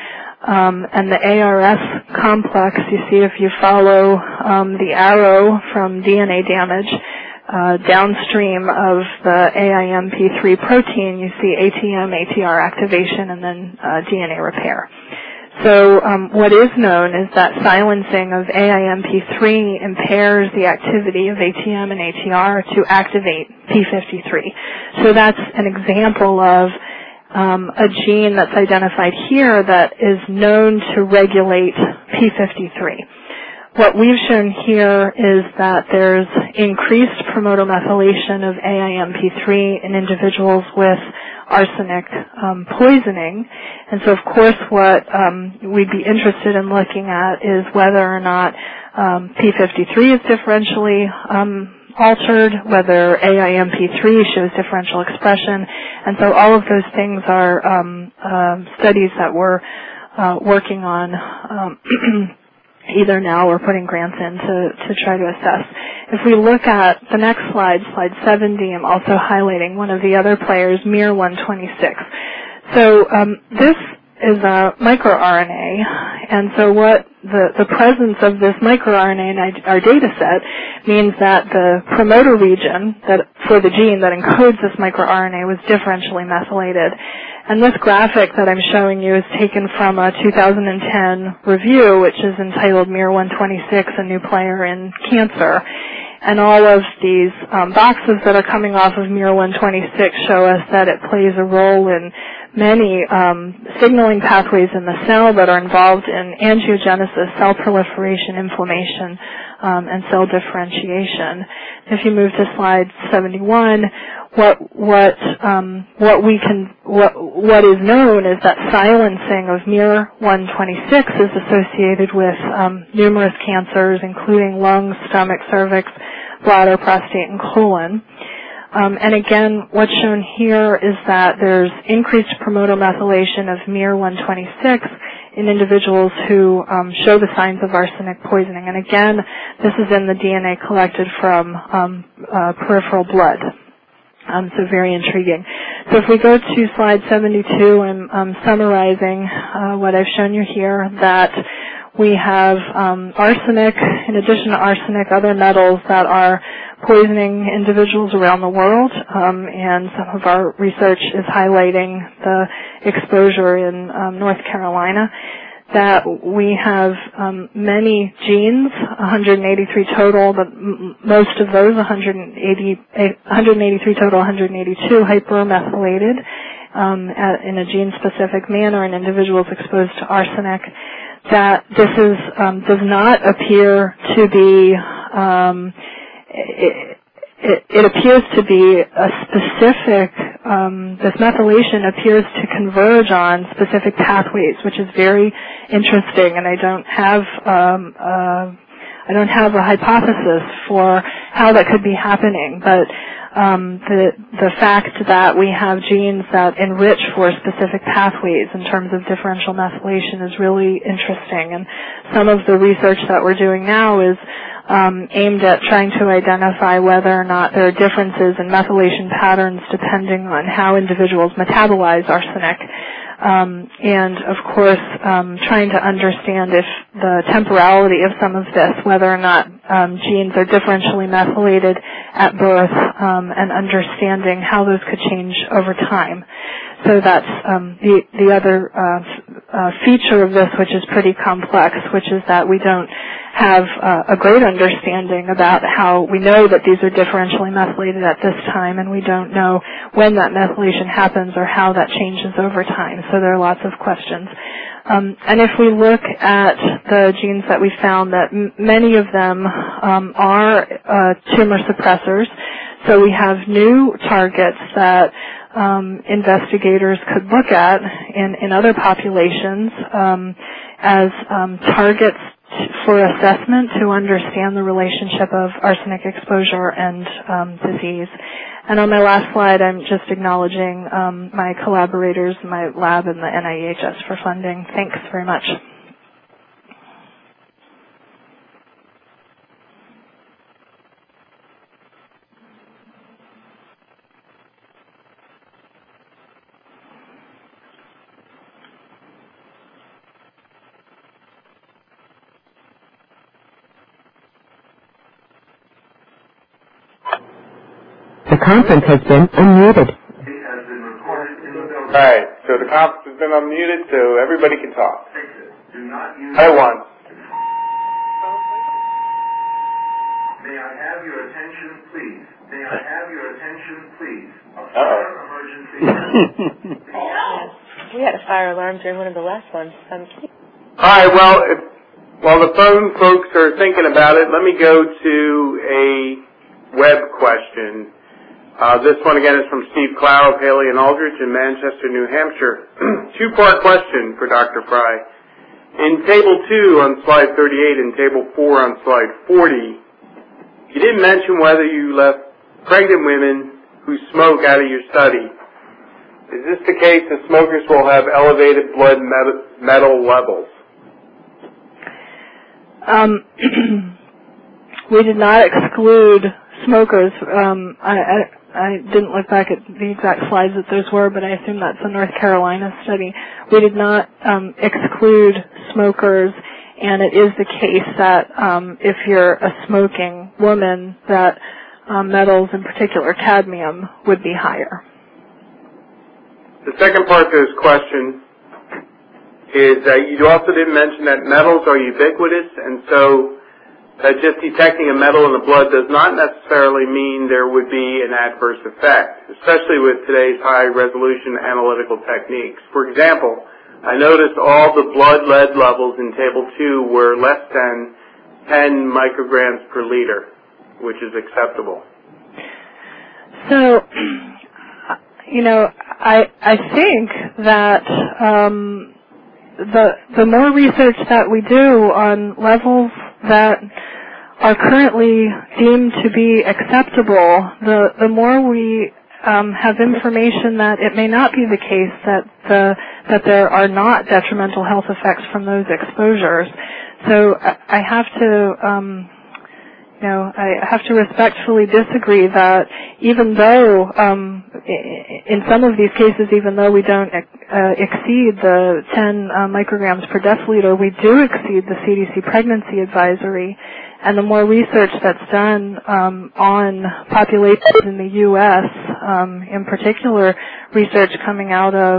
and the ARS complex, you see if you follow the arrow from DNA damage downstream of the AIMP3 protein, you see ATM, ATR activation, and then DNA repair. So what is known is that silencing of AIMP3 impairs the activity of ATM and ATR to activate P53. So that's an example of a gene that's identified here that is known to regulate P53. What we've shown here is that there's increased promotomethylation of AIMP3 in individuals with arsenic poisoning. And so, of course, what we'd be interested in looking at is whether or not P53 is differentially altered, whether AIMP3 shows differential expression. And so all of those things are studies that we're working on either now or putting grants in to try to assess. If we look at the next slide, slide 70, I'm also highlighting one of the other players, miR-126. So this is a microRNA, and so what the presence of this microRNA in our data set means that the promoter region for the gene that encodes this microRNA was differentially methylated. And this graphic that I'm showing you is taken from a 2010 review, which is entitled miR-126, a New Player in Cancer. And all of these boxes that are coming off of miR-126 show us that it plays a role in many signaling pathways in the cell that are involved in angiogenesis, cell proliferation, inflammation, and cell differentiation. If you move to slide 71, what is known is that silencing of miR-126 is associated with numerous cancers, including lung, stomach, cervix, bladder, prostate, and colon. And again, what's shown here is that there's increased promotomethylation of miR-126 in individuals who show the signs of arsenic poisoning. And again, this is in the DNA collected from peripheral blood. So very intriguing. So if we go to slide 72, I'm summarizing what I've shown you here, that we have arsenic, in addition to arsenic, other metals that are poisoning individuals around the world, and some of our research is highlighting the exposure in North Carolina. That we have many genes, 183 total, but most of those, 183 total, 182 hypermethylated in a gene-specific manner in individuals exposed to arsenic. That this is does not appear to be. It appears to be a specific, this methylation appears to converge on specific pathways, which is very interesting, and I don't have a hypothesis for how that could be happening, but the fact that we have genes that enrich for specific pathways in terms of differential methylation is really interesting, and some of the research that we're doing now is aimed at trying to identify whether or not there are differences in methylation patterns depending on how individuals metabolize arsenic. And, of course, trying to understand if the temporality of some of this, whether or not genes are differentially methylated at birth, and understanding how those could change over time. So that's the other feature of this, which is pretty complex, which is that we don't have a great understanding about how we know that these are differentially methylated at this time, and we don't know when that methylation happens or how that changes over time. So there are lots of questions. And if we look at the genes that we found, that many of them are tumor suppressors. So we have new targets that investigators could look at in other populations as targets for assessment to understand the relationship of arsenic exposure and disease. And on my last slide, I'm just acknowledging my collaborators, my lab, and the NIEHS for funding. Thanks very much. The conference has been unmuted. Alright, so the conference has been unmuted, so everybody can talk. At once. May I have your attention, please? May I have your attention, please? A fire emergency. We had a fire alarm during one of the last ones. Alright, well, while the phone folks are thinking about it, let me go to a web question. This one again is from Steve Clow of Haley and Aldrich in Manchester, New Hampshire. Two-part question for Dr. Fry. In Table 2 on Slide 38 and Table 4 on Slide 40, you didn't mention whether you left pregnant women who smoke out of your study. Is this the case that smokers will have elevated blood metal levels? We did not exclude smokers. I didn't look back at the exact slides that those were, but I assume that's a North Carolina study. We did not exclude smokers, and it is the case that if you're a smoking woman, that metals, in particular cadmium, would be higher. The second part to this question is that you also didn't mention that metals are ubiquitous, and so that just detecting a metal in the blood does not necessarily mean there would be an adverse effect, especially with today's high-resolution analytical techniques. For example, I noticed all the blood lead levels in Table 2 were less than 10 micrograms per liter, which is acceptable. So, I think that the more research that we do on levels that are currently deemed to be acceptable, the more we have information that it may not be the case that there are not detrimental health effects from those exposures. So I have to I have to respectfully disagree that even though, in some of these cases, even though we don't exceed the 10 micrograms per deciliter, we do exceed the CDC pregnancy advisory. And the more research that's done on populations in the U.S., in particular, research coming out of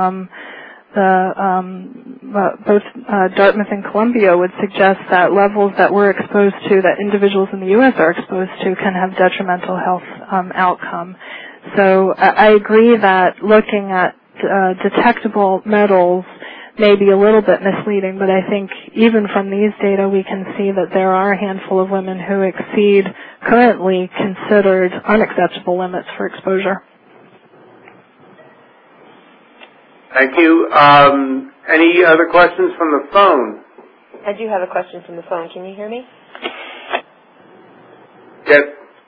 both Dartmouth and Columbia would suggest that levels that we're exposed to, that individuals in the U.S. are exposed to, can have detrimental health outcome. So I agree that looking at detectable metals may be a little bit misleading, but I think even from these data we can see that there are a handful of women who exceed currently considered unacceptable limits for exposure. Thank you. Any other questions from the phone? I do have a question from the phone. Can you hear me? Yes.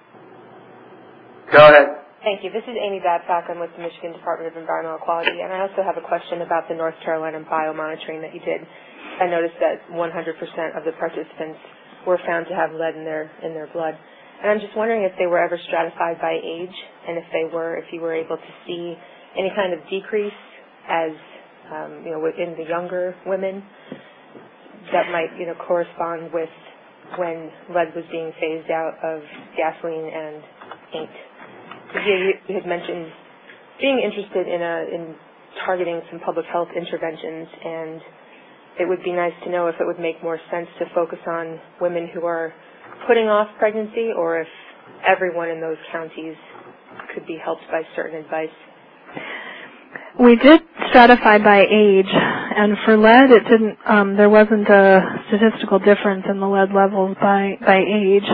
Go ahead. Thank you. This is Amy Babcock. I'm with the Michigan Department of Environmental Quality, and I also have a question about the North Carolina biomonitoring that you did. I noticed that 100% of the participants were found to have lead in their blood. And I'm just wondering if they were ever stratified by age, and if you were able to see any kind of decrease as, within the younger women that might, correspond with when lead was being phased out of gasoline and paint. You had mentioned being interested in targeting some public health interventions, and it would be nice to know if it would make more sense to focus on women who are putting off pregnancy, or if everyone in those counties could be helped by certain advice. We did stratify by age, and for lead, it didn't. There wasn't a statistical difference in the lead levels by age.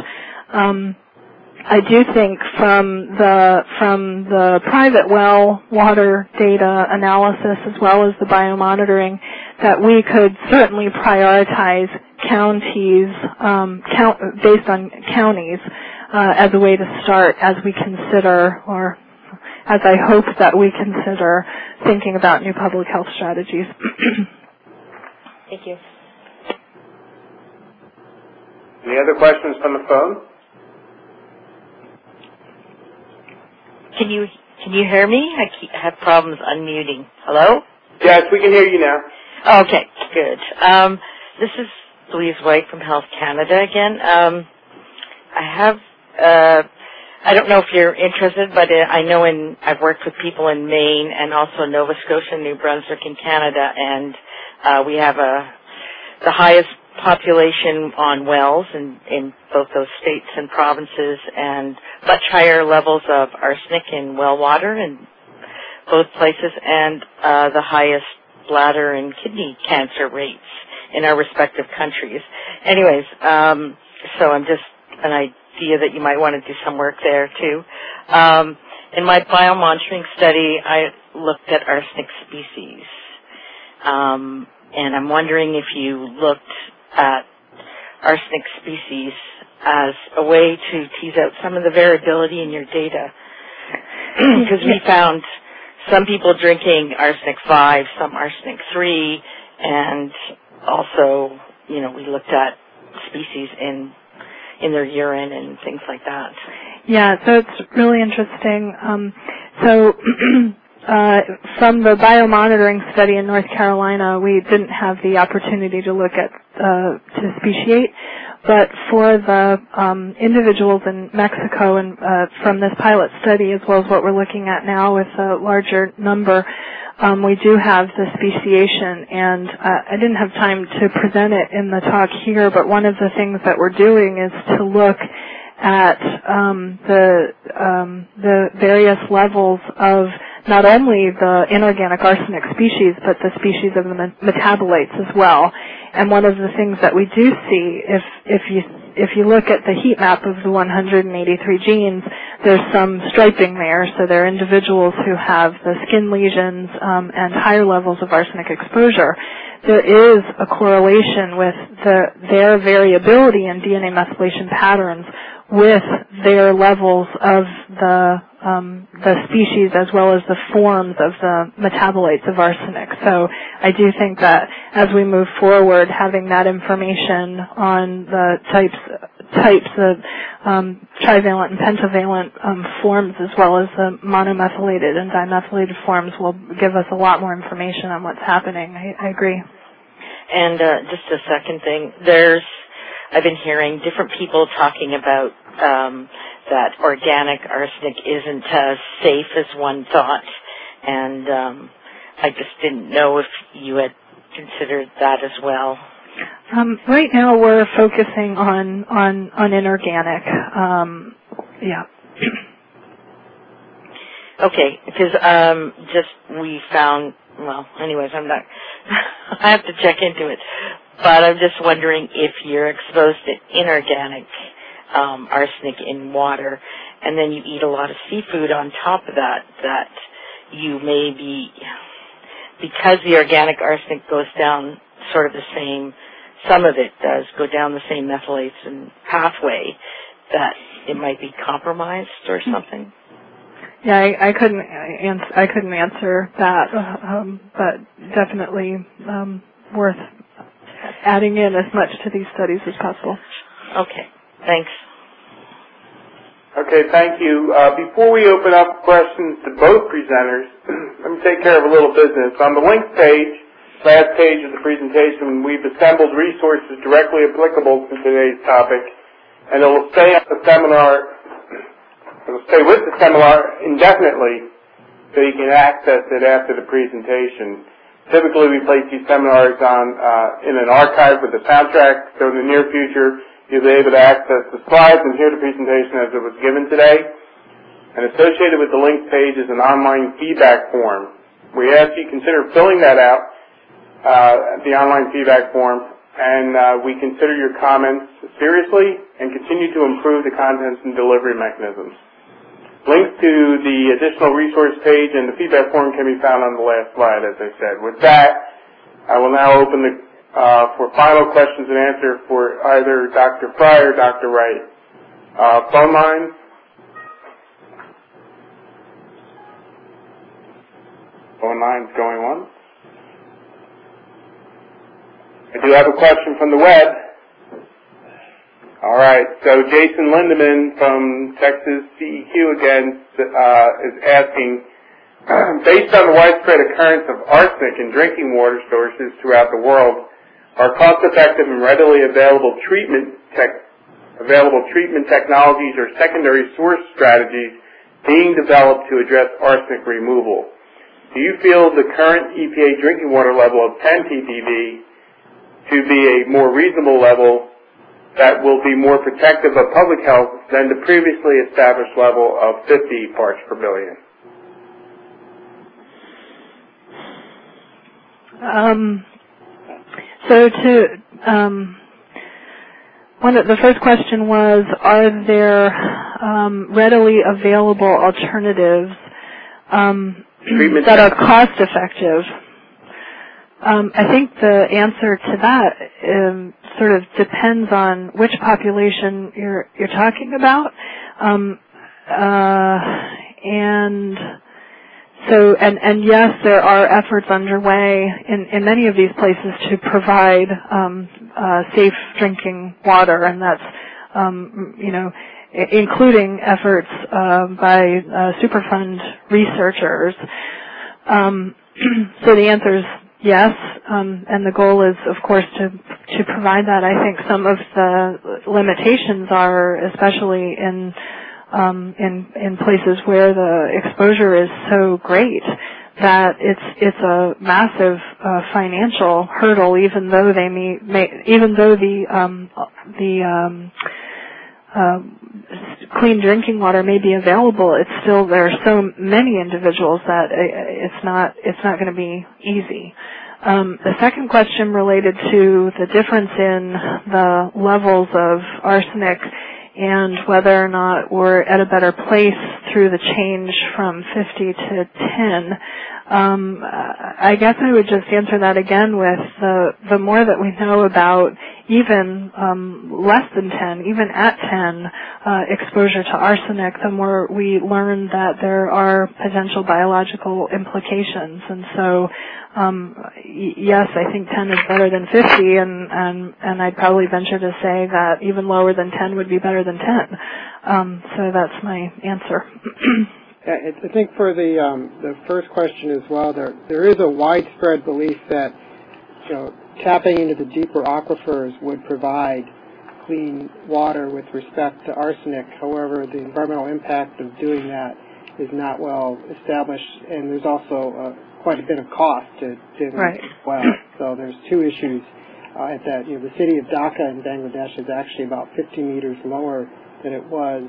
I do think from the private well water data analysis as well as the biomonitoring that we could certainly prioritize counties based on counties as a way to start as we consider, or as I hope that we consider, thinking about new public health strategies. Thank you. Any other questions from the phone? Can you hear me? I have problems unmuting. Hello? Yes, we can hear you now. Okay, good. This is Louise White from Health Canada again. I don't know if you're interested, but I know I've worked with people in Maine and also Nova Scotia, New Brunswick in Canada, and we have the highest population on wells in both those states and provinces, and much higher levels of arsenic in well water in both places, and the highest bladder and kidney cancer rates in our respective countries. Anyways, so I'm just an idea that you might want to do some work there too. In my biomonitoring study, I looked at arsenic species, and I'm wondering if you looked at arsenic species as a way to tease out some of the variability in your data. Because we found some people drinking arsenic 5, some arsenic 3, and also, we looked at species in their urine and things like that. Yeah, so it's really interesting. From the biomonitoring study in North Carolina, we didn't have the opportunity to look at to speciate, but for the individuals in Mexico and from this pilot study, as well as what we're looking at now with a larger number, we do have the speciation, and I didn't have time to present it in the talk here, but one of the things that we're doing is to look at the various levels of not only the inorganic arsenic species, but the species of the metabolites as well. And one of the things that we do see, if you look at the heat map of the 183 genes, there's some striping there. So there are individuals who have the skin lesions and higher levels of arsenic exposure. There is a correlation with their variability in DNA methylation patterns with their levels of the species as well as the forms of the metabolites of arsenic. So I do think that as we move forward, having that information on the types of trivalent and pentavalent forms, as well as the monomethylated and dimethylated forms, will give us a lot more information on what's happening. I agree. And just a second thing, I've been hearing different people talking about that organic arsenic isn't as safe as one thought, and I just didn't know if you had considered that as well. Right now, we're focusing on inorganic. Yeah. Okay, because we found. Well, anyways, I'm not. I have to check into it, but I'm just wondering if you're exposed to inorganic arsenic in water, and then you eat a lot of seafood on top of that you may be, because the organic arsenic goes down sort of the same, some of it does go down the same methylation pathway, that it might be compromised or something. Yeah, I couldn't answer that, but definitely worth adding in as much to these studies as possible. Okay, thanks. Okay, thank you. Before we open up questions to both presenters, let me take care of a little business. On the links page, last page of the presentation, we've assembled resources directly applicable to today's topic, and it will stay at the seminar. It'll stay with the seminar indefinitely, so you can access it after the presentation. Typically, we place these seminars on in an archive with a soundtrack, so in the near future, you'll be able to access the slides and hear the presentation as it was given today. And associated with the links page is an online feedback form. We ask you consider filling that out, the online feedback form, and we consider your comments seriously and continue to improve the contents and delivery mechanisms. Links to the additional resource page and the feedback form can be found on the last slide, as I said. With that, I will now open for final questions and answer for either Dr. Fry or Dr. Wright. Phone lines? Phone lines going once? I do have a question from the web. All right, so Jason Lindeman from Texas CEQ again is asking, based on the widespread occurrence of arsenic in drinking water sources throughout the world, are cost-effective and readily available treatment technologies or secondary source strategies being developed to address arsenic removal? Do you feel the current EPA drinking water level of 10 ppb to be a more reasonable level that will be more protective of public health than the previously established level of 50 parts per billion? The first question was, are there readily available alternatives that are cost effective? I think the answer to that sort of depends on which population you're talking about, and yes, there are efforts underway in many of these places to provide safe drinking water, and that's including efforts by Superfund researchers. So the answer is yes, and the goal is, of course, to provide that. I think some of the limitations are, especially in places where the exposure is so great, that it's a massive financial hurdle, even though the clean drinking water may be available. It's still, there are so many individuals that it's not going to be easy. The second question related to the difference in the levels of arsenic and whether or not we're at a better place through the change from 50 to 10. I guess I would just answer that again with the more that we know about even less than 10, even at 10 exposure to arsenic, the more we learn that there are potential biological implications. And so, yes, I think 10 is better than 50, and I'd probably venture to say that even lower than 10 would be better than 10. So that's my answer. I think for the first question as well, there is a widespread belief that, you know, tapping into the deeper aquifers would provide clean water with respect to arsenic. However, the environmental impact of doing that is not well established, and there's also quite a bit of cost to doing it as well. So there's two issues at that. You know, the city of Dhaka in Bangladesh is actually about 50 meters lower than it was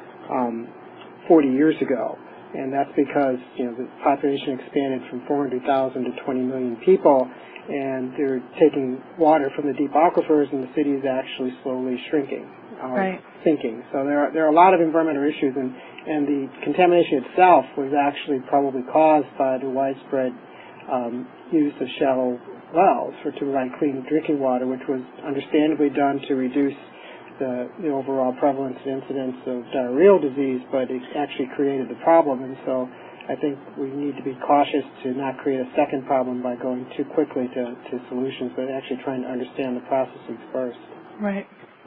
40 years ago. And that's because, you know, the population expanded from 400,000 to 20 million people, and they're taking water from the deep aquifers, and the city is actually slowly shrinking, sinking. So there are a lot of environmental issues, and the contamination itself was actually probably caused by the widespread use of shallow wells to provide clean drinking water, which was understandably done to reduce the overall prevalence and incidence of diarrheal disease, but it actually created the problem. And so I think we need to be cautious to not create a second problem by going too quickly to solutions, but actually trying to understand the processes first. Right.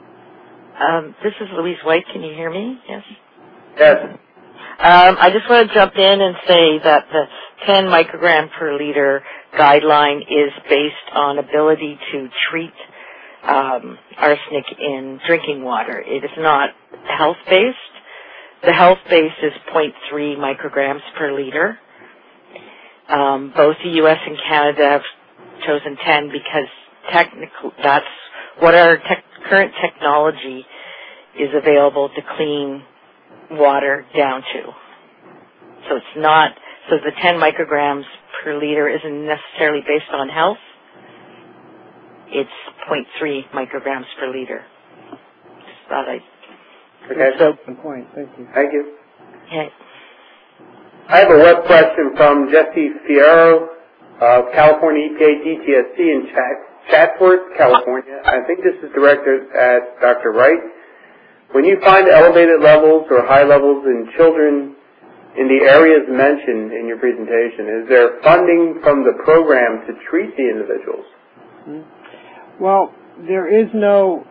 This is Louise White. Can you hear me? Yes? Yes. I just want to jump in and say that the 10 microgram per liter guideline is based on ability to treat arsenic in drinking water. It is not health-based. The health-based is 0.3 micrograms per liter. Both the U.S. and Canada have chosen 10 because that's what our current technology is available to clean water down to. So it's not, so the 10 micrograms per liter isn't necessarily based on health. It's 0.3 micrograms per liter. Just thought I'd... Okay. So, good point. Thank you. Thank you. Okay. I have a web question from Jesse Fierro of California EPA DTSC in Chatsworth, California. I think this is directed at Dr. Wright. When you find elevated levels or high levels in children in the areas mentioned in your presentation, is there funding from the program to treat the individuals? Mm-hmm. Well, there is no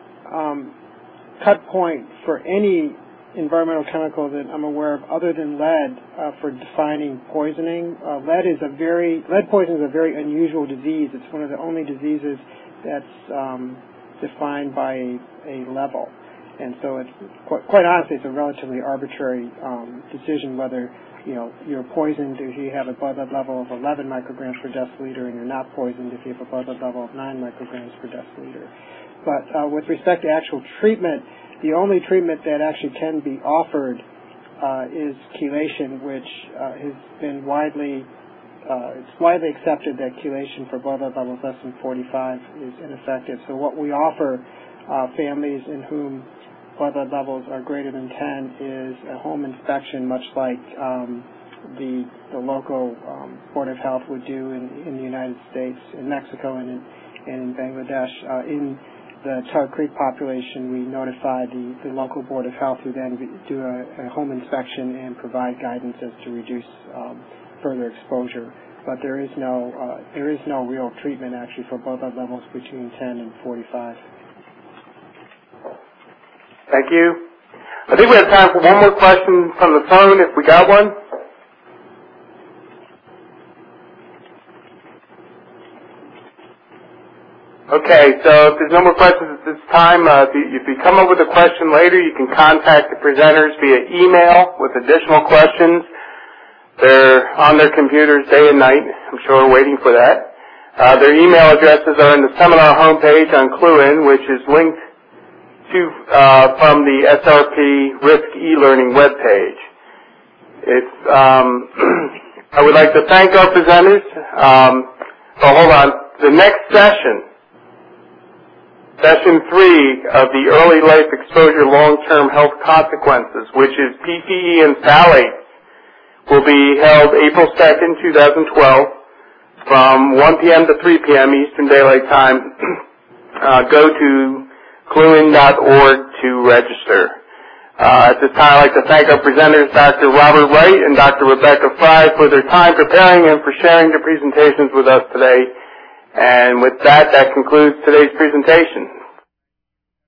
cut point for any environmental chemical that I'm aware of other than lead for defining poisoning. Lead poisoning is a very unusual disease. It's one of the only diseases that's defined by a level. And so it's quite honestly, it's a relatively arbitrary decision whether, you know, you're poisoned if you have a blood level of 11 micrograms per deciliter, and you're not poisoned if you have a blood level of 9 micrograms per deciliter. But with respect to actual treatment, the only treatment that actually can be offered is chelation, which has been widely accepted that chelation for blood levels less than 45 is ineffective. So what we offer families in whom blood levels are greater than 10 is a home inspection, much like the local Board of Health would do in the United States, in Mexico, and in Bangladesh. In the Tug Creek population, we notify the local Board of Health, who then do a home inspection and provide guidance as to reduce further exposure. But there is no real treatment actually for blood levels between 10 and 45. Thank you. I think we have time for one more question from the phone, if we got one. Okay, so if there's no more questions at this time, if you come up with a question later, you can contact the presenters via email with additional questions. They're on their computers day and night. I'm sure we're waiting for that. Their email addresses are in the seminar homepage on Cluin, which is linked to from the SRP Risk e-learning webpage. I would like to thank our presenters. Hold on. The next session, Session 3 of the Early Life Exposure Long-Term Health Consequences, which is PPE and phthalates, will be held April 2nd, 2012, from 1 p.m. to 3 p.m. Eastern Daylight Time go to cluin.org to register. At this time, I'd like to thank our presenters, Dr. Robert Wright and Dr. Rebecca Fry, for their time preparing and for sharing their presentations with us today. And with that, that concludes today's presentation.